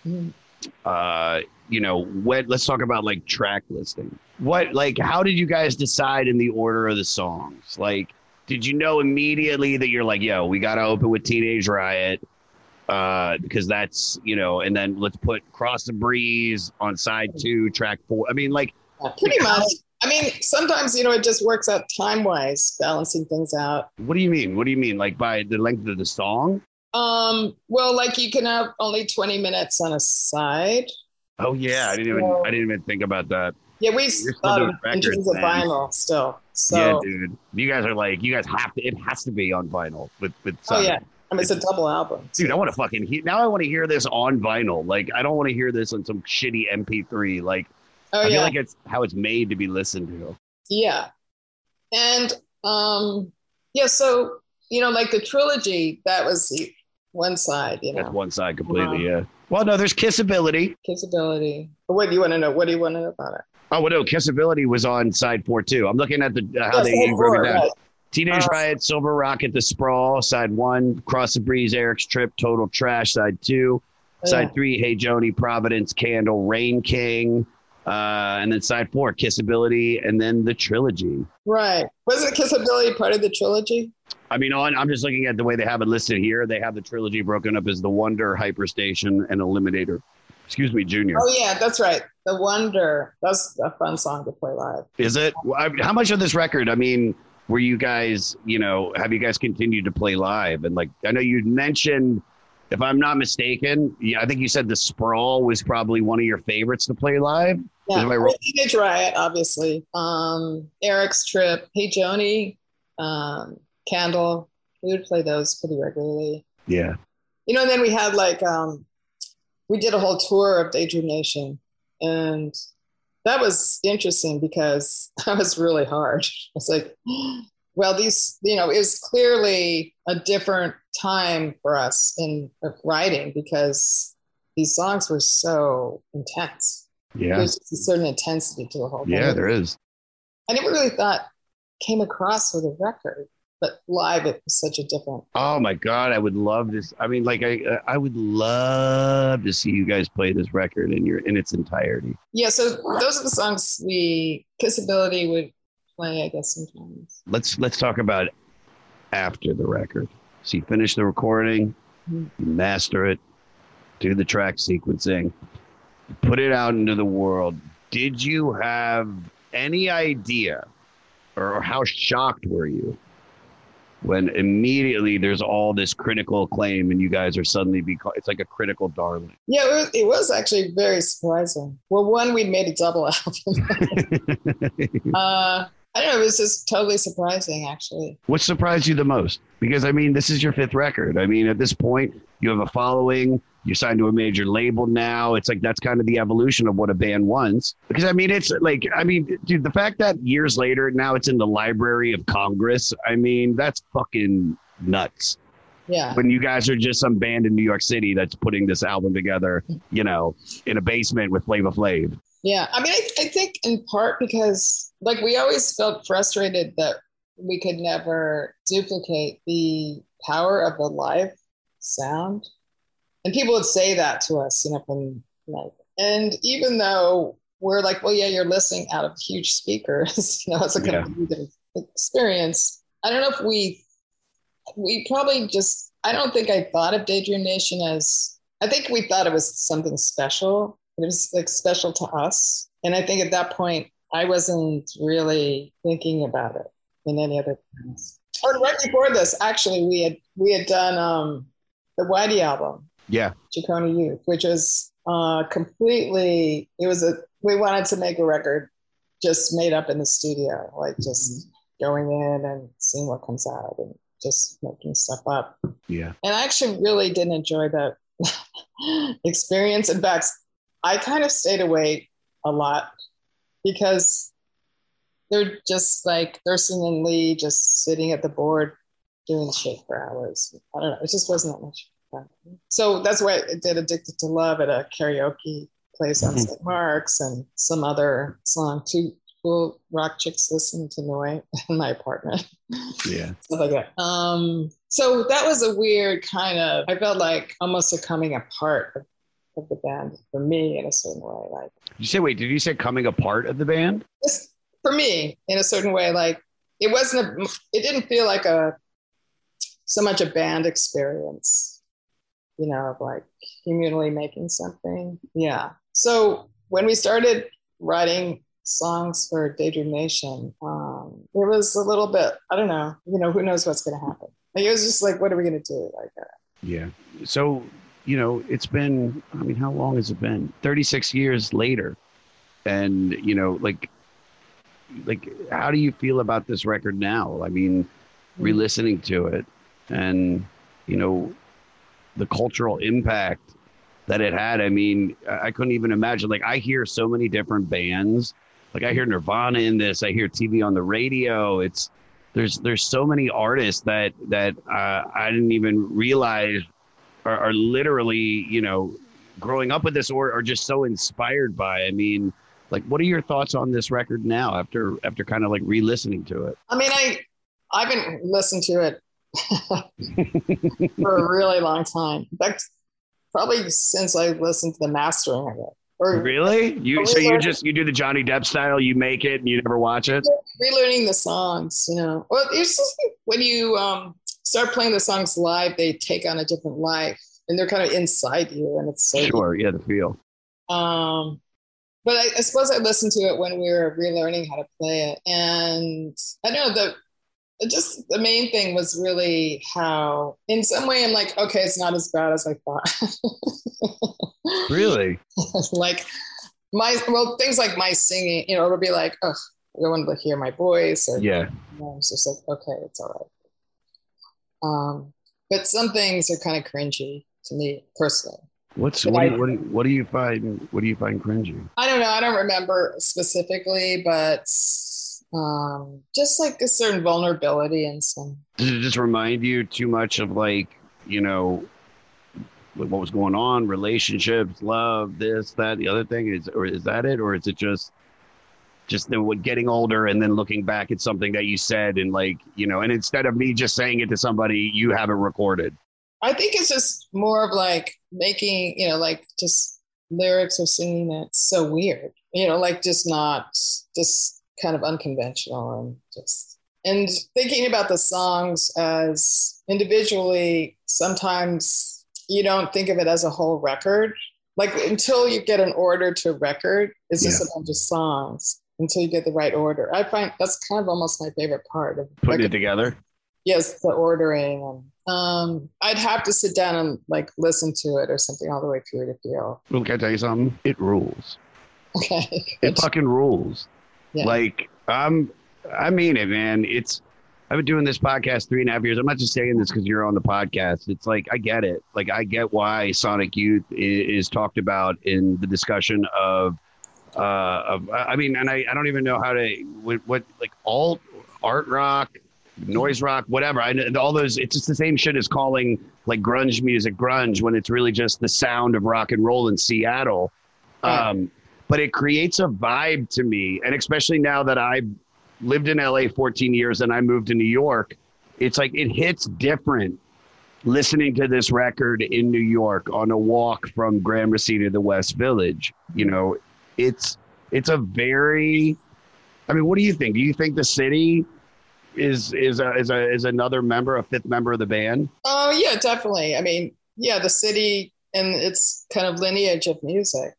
Let's talk about like track listing. How did you guys decide in the order of the songs? Like, did you know immediately that you're like, yo, we got to open with Teenage Riot because that's, and then let's put Cross the Breeze on side 2, track 4. I mean, like pretty much. I mean, sometimes, it just works out time-wise, balancing things out. What do you mean? What do you mean? Like by the length of the song? Well, like you can have only 20 minutes on a side. Oh yeah. I didn't even think about that. Yeah. We thought in terms of vinyl still. So yeah, dude, you guys have to, it has to be on vinyl with oh yeah. I mean, it's a double album. Dude, I want to fucking I want to hear this on vinyl. Like, I don't want to hear this on some shitty MP3. Like, I feel like it's how it's made to be listened to. Yeah. And yeah, so, like the trilogy, that was the one side, That's one side completely, yeah. Well, no, there's Kissability. Kissability. What do you want to know? What do you want to know about it? Oh, well, no, Kissability was on side 4 too. I'm looking at how they broke it down. Right. Teenage Riot, Silver Rocket, The Sprawl, side 1, Cross the Breeze, Eric's Trip, Total Trash, side 2, side 3, Hey Joni, Providence, Candle, Rain King, and then side 4, Kissability, and then the trilogy. Right. Wasn't Kissability part of the trilogy? I mean, I'm just looking at the way they have it listed here. They have the trilogy broken up as The Wonder, Hyperstation, and Eliminator. Excuse me, Junior. Oh, yeah, that's right. The Wonder. That's a fun song to play live. Is it? How much of this record, I mean, were you guys, have you guys continued to play live? And I know you mentioned, if I'm not mistaken, I think you said The Sprawl was probably one of your favorites to play live. Yeah, Teenage Riot, obviously. Eric's Trip, Hey Joni, Candle. We would play those pretty regularly. Yeah. And then we had we did a whole tour of Daydream Nation, and that was interesting because that was really hard. It's well, these, it was clearly a different time for us in writing because these songs were so intense. Yeah. There's a certain intensity to the whole thing. Yeah, there is. I never really thought came across with a record, but live it was such a different. Oh my God, I would love this. I mean, I would love to see you guys play this record in its entirety. Yeah, so those are the songs Kissability would play, I guess, sometimes. Let's talk about after the record. So you finish the recording, you master it, do the track sequencing, put it out into the world. Did you have any idea, or how shocked were you when immediately there's all this critical acclaim and you guys are suddenly it's like a critical darling? Yeah, it was actually very surprising. Well, one, we made a double album. I don't know, it was just totally surprising, actually. What surprised you the most? Because, I mean, this is your 5th record. I mean, at this point, you have a following. You're signed to a major label now. It's that's kind of the evolution of what a band wants. Because, I mean, it's dude, the fact that years later, now it's in the Library of Congress, I mean, that's fucking nuts. Yeah. When you guys are just some band in New York City that's putting this album together, in a basement with Flava Flav. Yeah. I mean, I think in part because, we always felt frustrated that we could never duplicate the power of the live sound. And people would say that to us, and even though we're well, yeah, you're listening out of huge speakers, it's a completely different experience. I don't know if we probably just, I don't think I thought of Daydream Nation as, I think we thought it was something special. It was special to us. And I think at that point, I wasn't really thinking about it in any other terms. Or right before this, actually, we had done the Whitey album. Yeah. Jaconi Youth, which was completely, we wanted to make a record just made up in the studio, just going in and seeing what comes out and just making stuff up. Yeah. And I actually really didn't enjoy that experience. In fact, I kind of stayed away a lot because they're just Thurston and Lee just sitting at the board doing shit for hours. I don't know. It just wasn't that much fun. So that's why I did Addicted to Love at a karaoke place on St. Mark's and some other song, Two Cool Rock Chicks Listening to Noi in my apartment. Yeah. Stuff like that. So that was a weird kind of, I felt like almost a coming apart of the band for me in a certain way. Did you say coming apart of the band? Just for me in a certain way, it didn't feel like so much a band experience, of communally making something. Yeah. So when we started writing songs for Daydream Nation, it was a little bit, I don't know, who knows what's going to happen. It was just what are we going to do? Yeah. So, it's been, how long has it been? 36 years later. And, how do you feel about this record now? Re-listening to it and, the cultural impact that it had. I couldn't even imagine. I hear so many different bands Like I hear Nirvana in this. I hear TV on the radio. There's so many artists that I didn't even realize are literally, growing up with this or just so inspired by. I mean, like, what are your thoughts on this record now after kind of like re-listening to it? I mean, I haven't listened to it for a really long time. In fact, probably since I listened to the mastering of it. Really? You do the Johnny Depp style, you make it and you never watch it? Relearning the songs, Well, it's just when you start playing the songs live, they take on a different life and they're kind of inside you, and it's so sure, yeah, the feel. But I suppose I listened to it when we were relearning how to play it, and I don't know, the main thing was really how, in some way, I'm like, okay, it's not as bad as I thought. Really? Like things like my singing, it'll be like, oh, I don't want to hear my voice, or yeah, it's just like, okay, it's all right. But some things are kind of cringy to me personally. What do you find cringy? I don't know. I don't remember specifically, but just like a certain vulnerability in some. Does it just remind you too much of like, what was going on, relationships, love, this, that, the other thing? Is that it? Or is it just getting older and then looking back at something that you said and like, and instead of me just saying it to somebody, you have it recorded? I think it's just more of like making, like just lyrics or singing that's so weird, like just kind of unconventional, and thinking about the songs as individually. Sometimes you don't think of it as a whole record. Like until you get an order to a record, it's just a bunch of songs until you get the right order. I find that's kind of almost my favorite part of putting it together. Yes, the ordering. And I'd have to sit down and like listen to it or something all the way through to feel. Well, can I tell you something? It rules. Okay. It fucking rules. Yeah. Like I mean it, man. I've been doing this podcast 3.5 years. I'm not just saying this because you're on the podcast. It's like, I get it. Like, I get why Sonic Youth is talked about in the discussion of I mean, and I don't even know how to, what like alt, art rock, noise rock, whatever. I know all those, it's just the same shit as calling like grunge music grunge when it's really just the sound of rock and roll in Seattle. But it creates a vibe to me. And especially now that I've lived in LA 14 years and I moved to New York, it's like it hits different listening to this record in New York on a walk from Gramercy to the West Village. It's a very, I mean, what do you think? Do you think the city is another member, a fifth member of the band? Oh yeah, definitely. I mean, yeah, the city and its kind of lineage of music,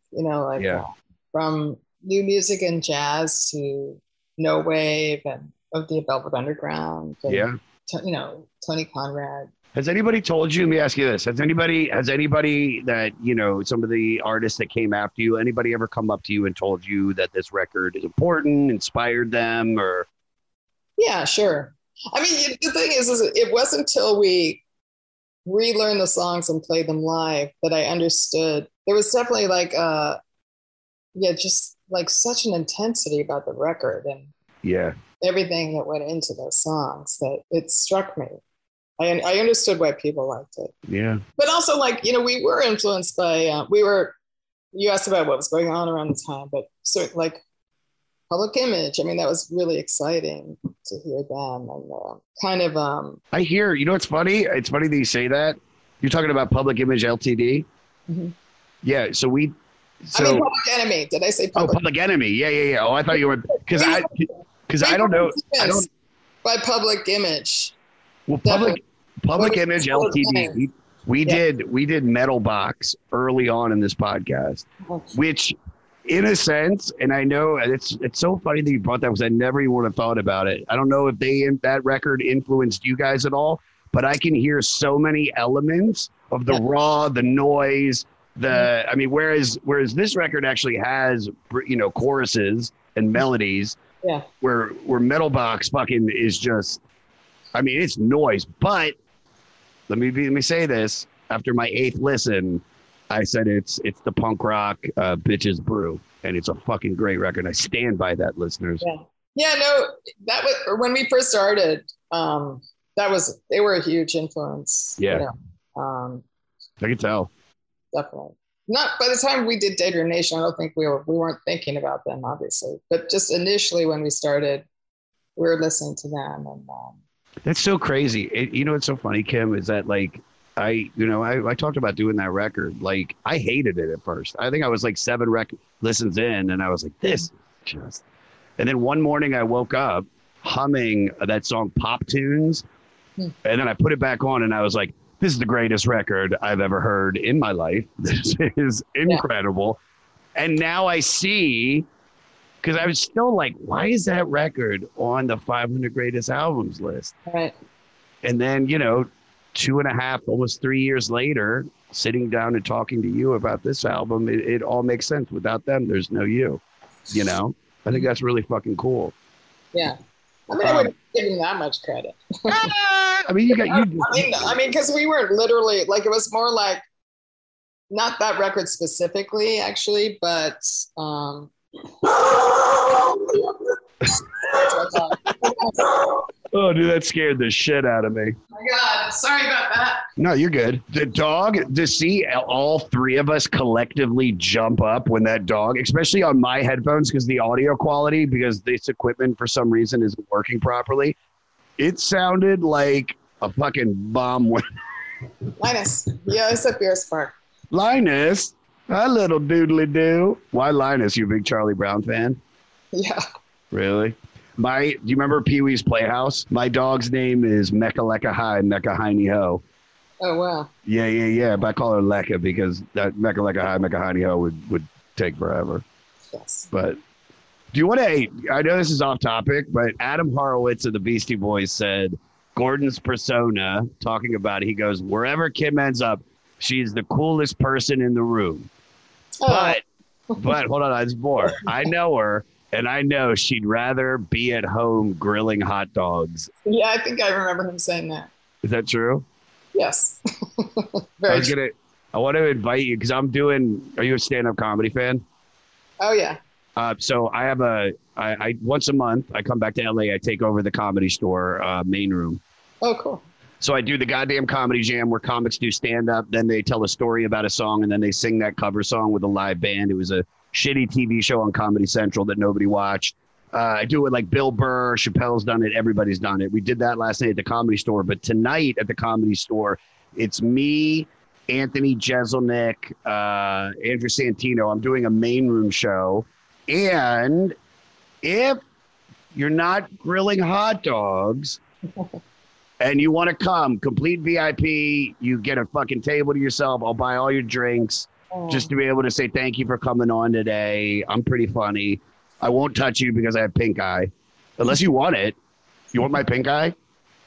from new music and jazz to no wave and of the Velvet Underground. And, Tony Conrad. Has anybody told you, let me ask you this, has anybody that, some of the artists that came after you, anybody ever come up to you and told you that this record is important, inspired them, or? Yeah, sure. I mean, the thing is it wasn't until we relearned the songs and played them live that I understood. There was definitely like, just like such an intensity about the record and everything that went into those songs that it struck me. I understood why people liked it. Yeah. But also, like, we were influenced by, you asked about what was going on around the time, but like Public Image. I mean, that was really exciting to hear them and kind of. I hear, it's funny? It's funny that you say that. You're talking about Public Image Ltd? Mm-hmm. Yeah, I mean, Public Enemy. Did I say Public? Oh, Public Enemy. Yeah. Oh, I thought you were, because I don't know. By Public Image. Well, Public Image Ltd. We did Metal Box early on in this podcast, which, in a sense, and I know it's so funny that you brought that because I never even would have thought about it. I don't know if that record influenced you guys at all, but I can hear so many elements of the raw, the noise, I mean, whereas this record actually has choruses and melodies. Yeah. Where Metal Box fucking is just. I mean, it's noise, but let me say this. After my 8th listen, I said it's the punk rock bitches brew. and it's a fucking great record. I stand by that, listeners. Yeah, no, that was when we first started. They were a huge influence. Yeah, I can tell. Definitely. Not by the time we did Daydream Nation, I don't think we weren't thinking about them, obviously, but just initially when we started, we were listening to them. And that's so crazy. It's so funny, Kim, is that like I talked about doing that record. Like I hated it at first. I think I was like 7 listens in, and I was like, this just. And then one morning I woke up humming that song Pop Tunes, and then I put it back on, and I was like, this is the greatest record I've ever heard in my life. This is incredible. Yeah. And now I see, because I was still like, why is that record on the 500 greatest albums list? Right. And then, 2.5, almost 3 years later, sitting down and talking to you about this album, it all makes sense. Without them, there's no you, I think that's really fucking cool. Yeah. I mean, I wouldn't give him that much credit. I mean, because we weren't literally, like, it was more like, not that record specifically, actually, but oh, dude, that scared the shit out of me. Oh my God, sorry about that. No, you're good. The dog, to see all 3 of us collectively jump up when that dog, especially on my headphones, because the audio quality, because this equipment for some reason isn't working properly, it sounded like a fucking bomb went. Linus, yeah, it's a beer spark. Linus, hi, little doodly doo. Why Linus? You a big Charlie Brown fan? Yeah. Really? Do you remember Pee-wee's Playhouse? My dog's name is Mecca Lecca Hi, Mecca Hiney Ho. Oh, wow. Yeah. But I call her Lecca because that Mecca Lecca Hi, Mecca Hiney Ho would take forever. Yes. But do you want to, I know this is off topic, but Adam Horowitz of the Beastie Boys said Gordon's persona, talking about it, he goes, wherever Kim ends up, she's the coolest person in the room. Oh. But hold on, there's more. I know her. And I know she'd rather be at home grilling hot dogs. Yeah, I think I remember him saying that. Is that true? Yes. I want to invite you because are you a stand-up comedy fan? Oh, yeah. So I have I once a month, I come back to LA, I take over the Comedy Store main room. Oh, cool. So I do the goddamn comedy jam where comics do stand-up, then they tell a story about a song, and then they sing that cover song with a live band. It was a shitty TV show on Comedy Central that nobody watched. I do it like Bill Burr, Chappelle's done it, everybody's done it. We did that last night at the Comedy Store, but tonight at the Comedy Store, it's me, Anthony Jeselnik, Andrew Santino. I'm doing a main room show. And if you're not grilling hot dogs and you want to come, complete VIP, you get a fucking table to yourself. I'll buy all your drinks. Just to be able to say thank you for coming on today. I'm pretty funny. I won't touch you because I have pink eye. Unless you want it. You want my pink eye?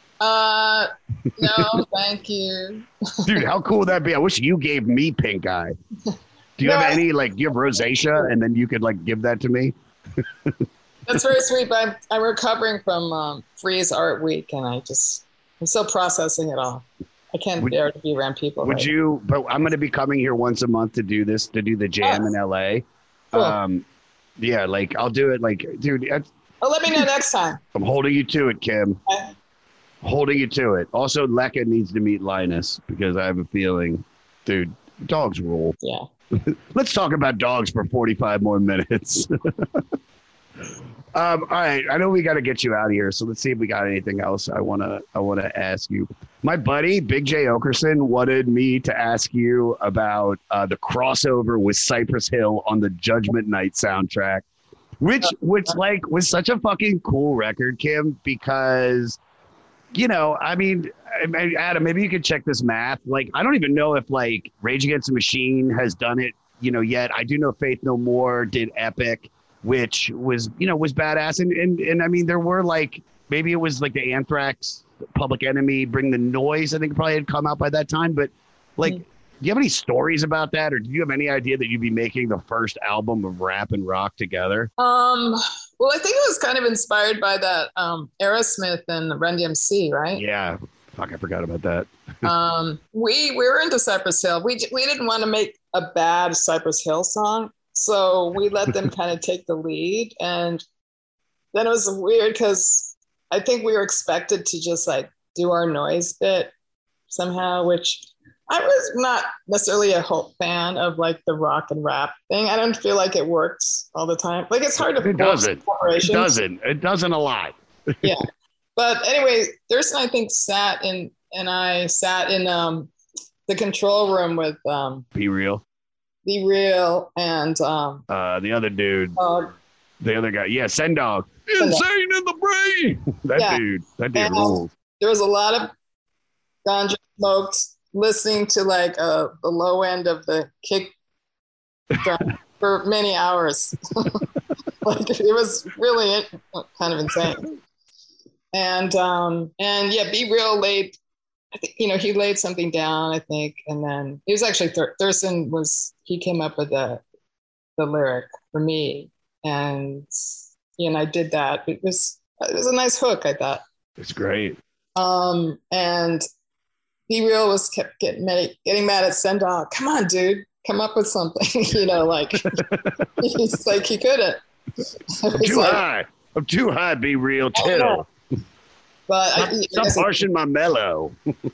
No, thank you. Dude, how cool would that be? I wish you gave me pink eye. Do you have any, do you have rosacea and then you could, give that to me? That's very sweet, but I'm recovering from Freeze Art Week and I'm still processing it all. I can't bear to be around people. Would you? But I'm going to be coming here once a month to do the jam in LA. Cool. Yeah, I'll do it. Dude. Let me know next time. I'm holding you to it, Kim. Okay. Holding you to it. Also, Lecca needs to meet Linus because I have a feeling, dude, dogs rule. Yeah. Let's talk about dogs for 45 more minutes. All right, I know we got to get you out of here, so let's see if we got anything else I wanna ask you. My buddy Big J Okerson wanted me to ask you about the crossover with Cypress Hill on the Judgment Night soundtrack, which was such a fucking cool record, Kim, because Adam, maybe you could check this math. I don't even know if Rage Against the Machine has done it, yet. I do know Faith No More did Epic, which was badass. And I mean, there were maybe it was the Anthrax, Public Enemy, Bring the Noise. I think probably had come out by that time. But do you have any stories about that? Or do you have any idea that you'd be making the first album of rap and rock together? Well, I think it was kind of inspired by that Aerosmith and Run DMC, right? Yeah. Fuck, I forgot about that. We were into Cypress Hill. We didn't want to make a bad Cypress Hill song. So we let them kind of take the lead. And then it was weird because I think we were expected to just like do our noise bit somehow, which I was not necessarily a whole fan of, like the rock and rap thing. I don't feel like it works all the time. Like it's hard to. It doesn't. It doesn't a lot. Yeah. But anyway, Thurston, I think sat in the control room with Be Real and the other dude, the other guy. Yeah, Sendog. Insane in the brain. That dude rules. There was a lot of ganja smoked, listening to like the low end of the kick drum for many hours. Like it was really kind of insane. And yeah, Be Real laid, I think, he laid something down, I think, and then it was actually Thurston he came up with the lyric for me, and I did that. It was a nice hook, I thought. It's great. And Be Real kept getting mad at Sendog. Come on, dude, come up with something. Like he's like he couldn't. I'm too high. Be Real, chill. But stop harshing my mellow.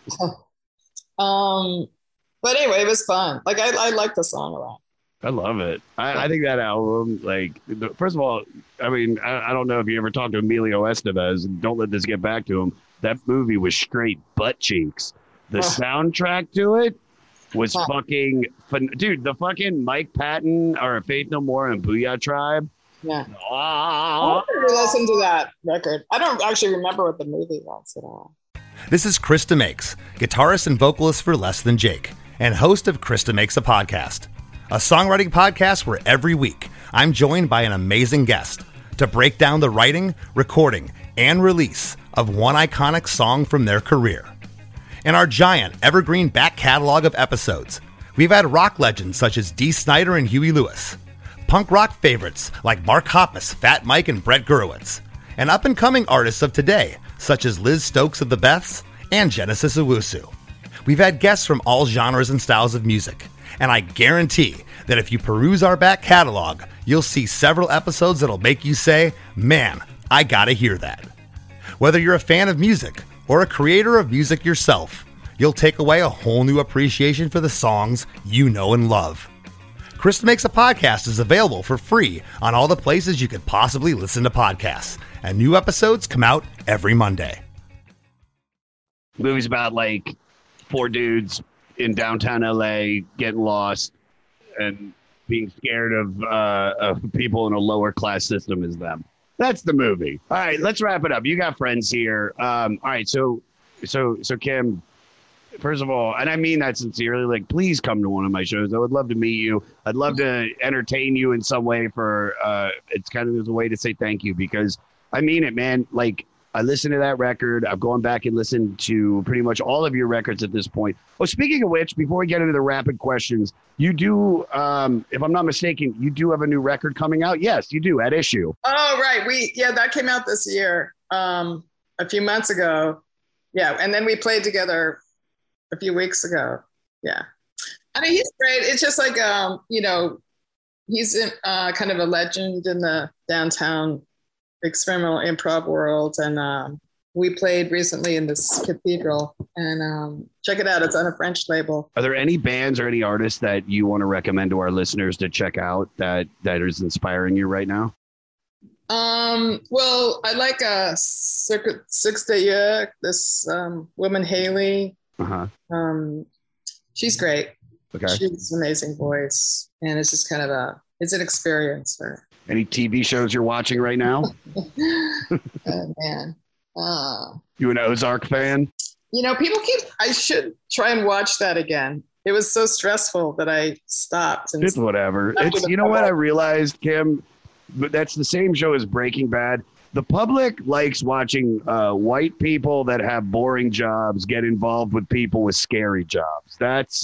But anyway, it was fun. Like I like the song a lot. I love it. I think that album, like, first of all, I mean, I don't know if you ever talked to Emilio Estevez, and don't let this get back to him. That movie was straight butt cheeks. The soundtrack to it was fucking fun. Dude, the fucking Mike Patton or Faith No More and Booyah Tribe. Yeah. I want to listen to that record. I don't actually remember what the movie was at all. This is Krista Makes, guitarist and vocalist for Less Than Jake, and host of Krista Makes a Podcast, a songwriting podcast where every week I'm joined by an amazing guest to break down the writing, recording, and release of one iconic song from their career. In our giant evergreen back catalog of episodes, we've had rock legends such as Dee Snider and Huey Lewis, punk rock favorites like Mark Hoppus, Fat Mike, and Brett Gurewitz, and up-and-coming artists of today such as Liz Stokes of the Beths and Genesis Owusu. We've had guests from all genres and styles of music, and I guarantee that if you peruse our back catalog, you'll see several episodes that'll make you say, man, I gotta hear that. Whether you're a fan of music or a creator of music yourself, you'll take away a whole new appreciation for the songs you know and love. Krista Makes a Podcast is available for free on all the places you could possibly listen to podcasts, and new episodes come out every Monday. Movie's about like 4 dudes in downtown LA getting lost and being scared of people in a lower class system as them. That's the movie. All right, let's wrap it up. You got friends here. All right, so Kim, first of all, and I mean that sincerely, like, please come to one of my shows. I would love to meet you. I'd love to entertain you in some way for, it's kind of as a way to say thank you, because I mean it, man. Like, I listened to that record. I've gone back and listened to pretty much all of your records at this point. Oh, speaking of which, before we get into the rapid questions, you do, if I'm not mistaken, you do have a new record coming out. Yes, you do, At Issue. Oh, right. That came out this year, a few months ago. Yeah. And then we played together a few weeks ago. Yeah. I mean, he's great. It's just like, he's kind of a legend in the downtown experimental improv world. And we played recently in this cathedral, and check it out. It's on a French label. Are there any bands or any artists that you want to recommend to our listeners to check out that is inspiring you right now? Well, I like Six D'ailleurs, this woman, Haley. Uh-huh. She's great. Okay. She has an amazing voice, and it's just kind of it's an experience. Any TV shows you're watching right now? Oh, man. You an Ozark fan? I should try and watch that again. It was so stressful that I stopped. It's whatever. You know what I realized, Kim? But that's the same show as Breaking Bad. The public likes watching white people that have boring jobs get involved with people with scary jobs.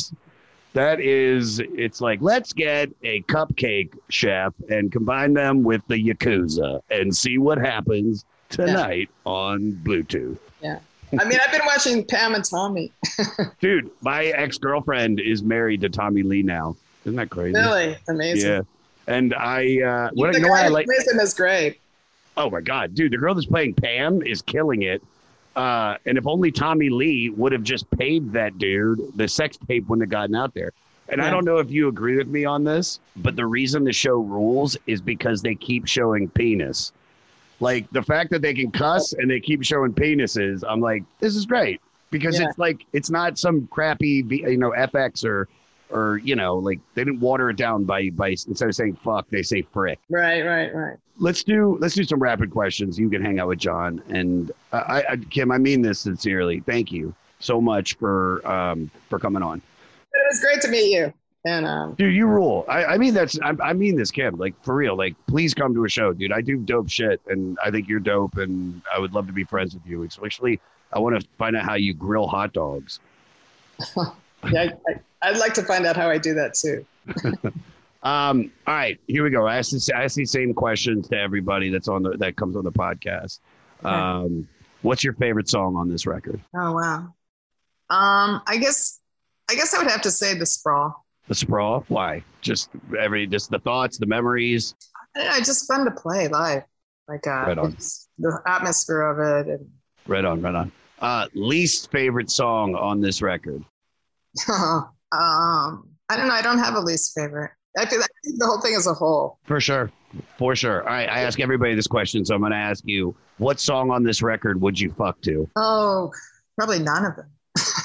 It's like, let's get a cupcake chef and combine them with the Yakuza and see what happens tonight on Bluetooth. Yeah. I mean, I've been watching Pam and Tommy. Dude, my ex-girlfriend is married to Tommy Lee now. Isn't that crazy? Really? Amazing. Yeah. And I, what the you know what guy I who like? plays him is great. Oh my God, dude, the girl that's playing Pam is killing it. And if only Tommy Lee would have just paid that dude, the sex tape wouldn't have gotten out there. And I don't know if you agree with me on this, but the reason the show rules is because they keep showing penis. Like the fact that they can cuss and they keep showing penises, I'm like, this is great because it's like it's not some crappy, FX or like they didn't water it down by instead of saying fuck, they say frick. Right. Let's do some rapid questions. You can hang out with John and Kim. I mean this sincerely. Thank you so much for coming on. It was great to meet you. And dude, you rule. I mean I mean this, Kim. Like for real. Like please come to a show, dude. I do dope shit, and I think you're dope, and I would love to be friends with you. Especially, I want to find out how you grill hot dogs. Yeah, I'd like to find out how I do that too. All right, here we go. I ask these same questions to everybody that comes on the podcast. Okay. What's your favorite song on this record? Oh wow. I guess I would have to say The Sprawl. The Sprawl? Why? Just the thoughts, the memories. It's just fun to play live. Like right on. The atmosphere of it. And... Right on. Least favorite song on this record? I don't know. I don't have a least favorite. I think the whole thing as a whole. For sure. All right. I ask everybody this question, so I'm going to ask you, what song on this record would you fuck to? Oh, probably none of them.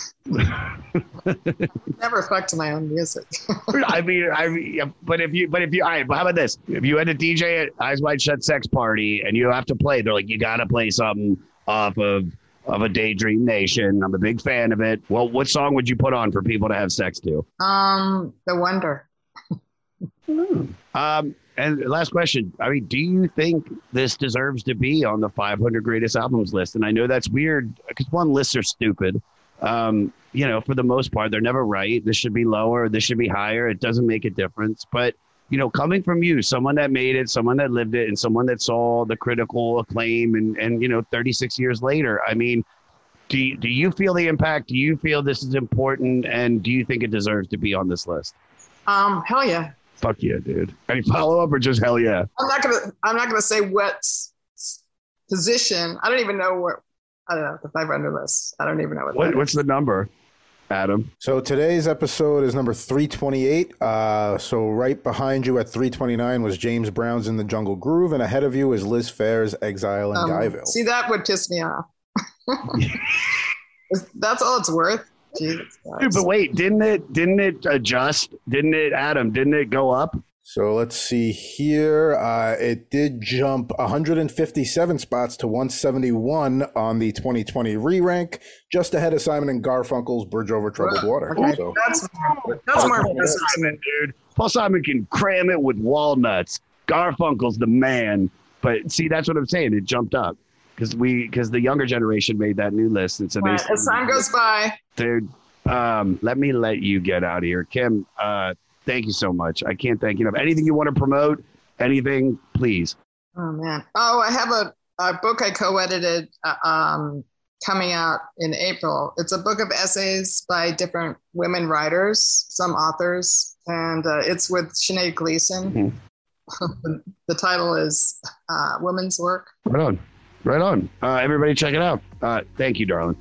Never fucked to my own music. I mean, but if you, all right, but how about this? If you had a DJ at Eyes Wide Shut Sex Party and you have to play, they're like, you got to play something off of a Daydream Nation. I'm a big fan of it. Well, what song would you put on for people to have sex to? The Wonder. And last question. I mean, do you think this deserves to be on the 500 greatest albums list? And I know that's weird because lists are stupid. For the most part, they're never right. This should be lower. This should be higher. It doesn't make a difference. But, coming from you, someone that made it, someone that lived it, and someone that saw the critical acclaim and 36 years later, I mean, do you feel the impact? Do you feel this is important? And do you think it deserves to be on this list? Hell yeah. Fuck yeah, dude. Any follow up or just hell yeah? I'm not gonna say what position. I don't even know what. I don't know the 500 list. I don't even know what's the number, Adam. So today's episode is number 328. So right behind you at 329 was James Brown's In the Jungle Groove, and ahead of you is Liz Phair's Exile in Guyville. See, that would piss me off. That's all it's worth. Jesus Christ. Dude, but wait, didn't it adjust? Didn't it go up? So let's see here. It did jump 157 spots to 171 on the 2020 re-rank, just ahead of Simon and Garfunkel's Bridge Over Troubled Water. Okay. So. That's more impressive. Simon, dude. Paul Simon can cram it with walnuts. Garfunkel's the man. But see, that's what I'm saying. It jumped up because the younger generation made that new list, and so as time goes by, dude. Let me let you get out of here, Kim. Thank you so much. I can't thank you enough. Anything you want to promote? Anything, please. Oh man. Oh, I have a book I co-edited coming out in April. It's a book of essays by different women writers, some authors, and it's with Sinead Gleason. Mm-hmm. The title is Women's Work. Right on. Everybody check it out. Thank you, darling.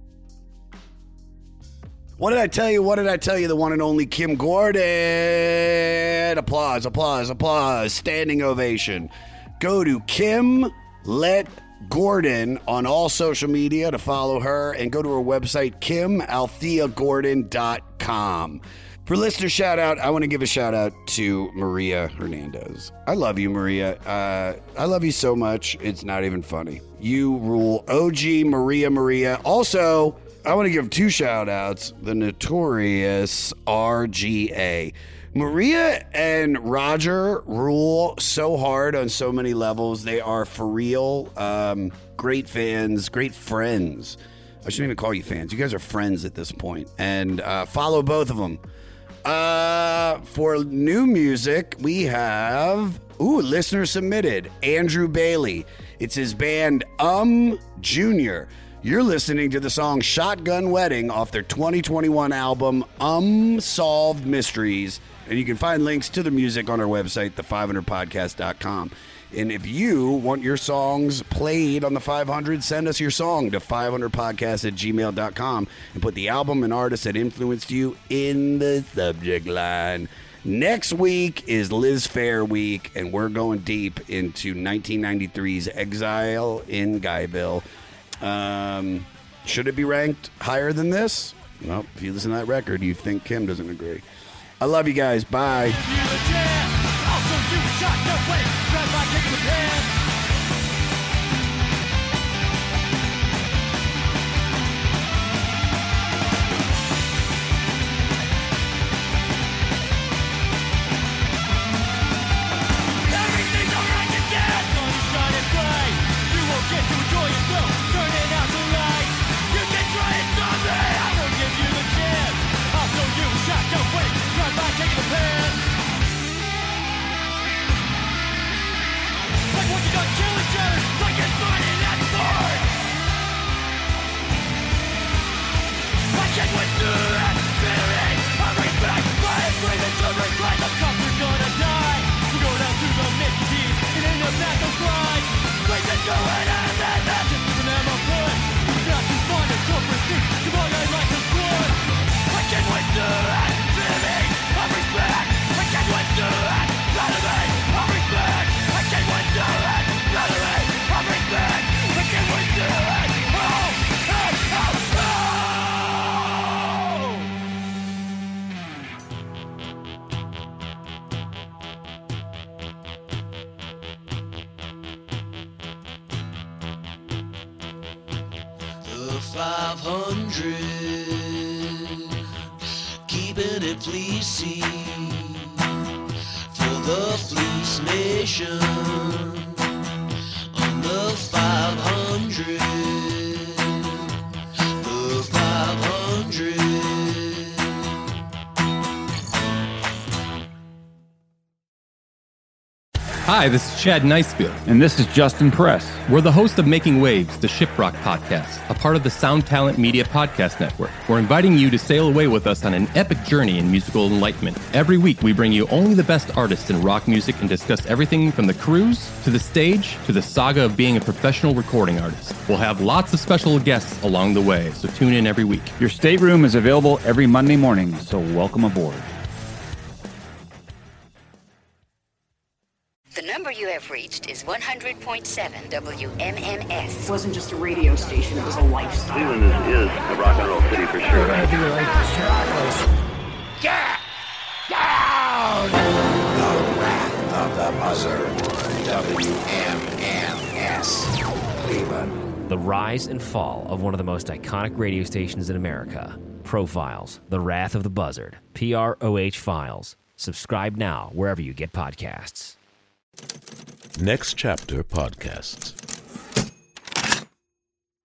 What did I tell you? The one and only Kim Gordon. Applause. Standing ovation. Go to Kim Let Gordon on all social media to follow her, and go to her website, KimAltheaGordon.com. For listener shout out, I want to give a shout out to Maria Hernandez. I love you, Maria. I love you so much. It's not even funny. You rule. OG Maria. Also, I want to give two shout outs. The notorious RGA. Maria and Roger rule so hard on so many levels. They are for real. Great fans, great friends. I shouldn't even call you fans. You guys are friends at this point. And follow both of them. For new music, we have listener submitted Andrew Bailey. It's his band Junior. You're listening to the song Shotgun Wedding off their 2021 album Unsolved Mysteries. And you can find links to the music on our website, the500podcast.com. And if you want your songs played on the 500, send us your song to 500podcast@gmail.com and put the album and artist that influenced you in the subject line. Next week is Liz Phair week, and we're going deep into 1993's Exile in Guyville. Should it be ranked higher than this? Well, if you listen to that record, you think Kim doesn't agree. I love you guys. Bye. The 500, keeping it fleecy for the Fleece Nation on the 500. The 500. Hi, this is Chad Nicefield. And this is Justin Press. We're the host of Making Waves, the Shiprock podcast, a part of the Sound Talent Media Podcast Network. We're inviting you to sail away with us on an epic journey in musical enlightenment. Every week, we bring you only the best artists in rock music and discuss everything from the cruise, to the stage, to the saga of being a professional recording artist. We'll have lots of special guests along the way, so tune in every week. Your stateroom is available every Monday morning, so welcome aboard. The number you have reached is 100.7 WMMS. It wasn't just a radio station, it was a lifestyle. Cleveland is a rock and roll city for sure. Get down! The Wrath of the Buzzard. WMMS. Cleveland. The rise and fall of one of the most iconic radio stations in America. Profiles, The Wrath of the Buzzard. PROH Files. Subscribe now wherever you get podcasts. Next Chapter Podcasts.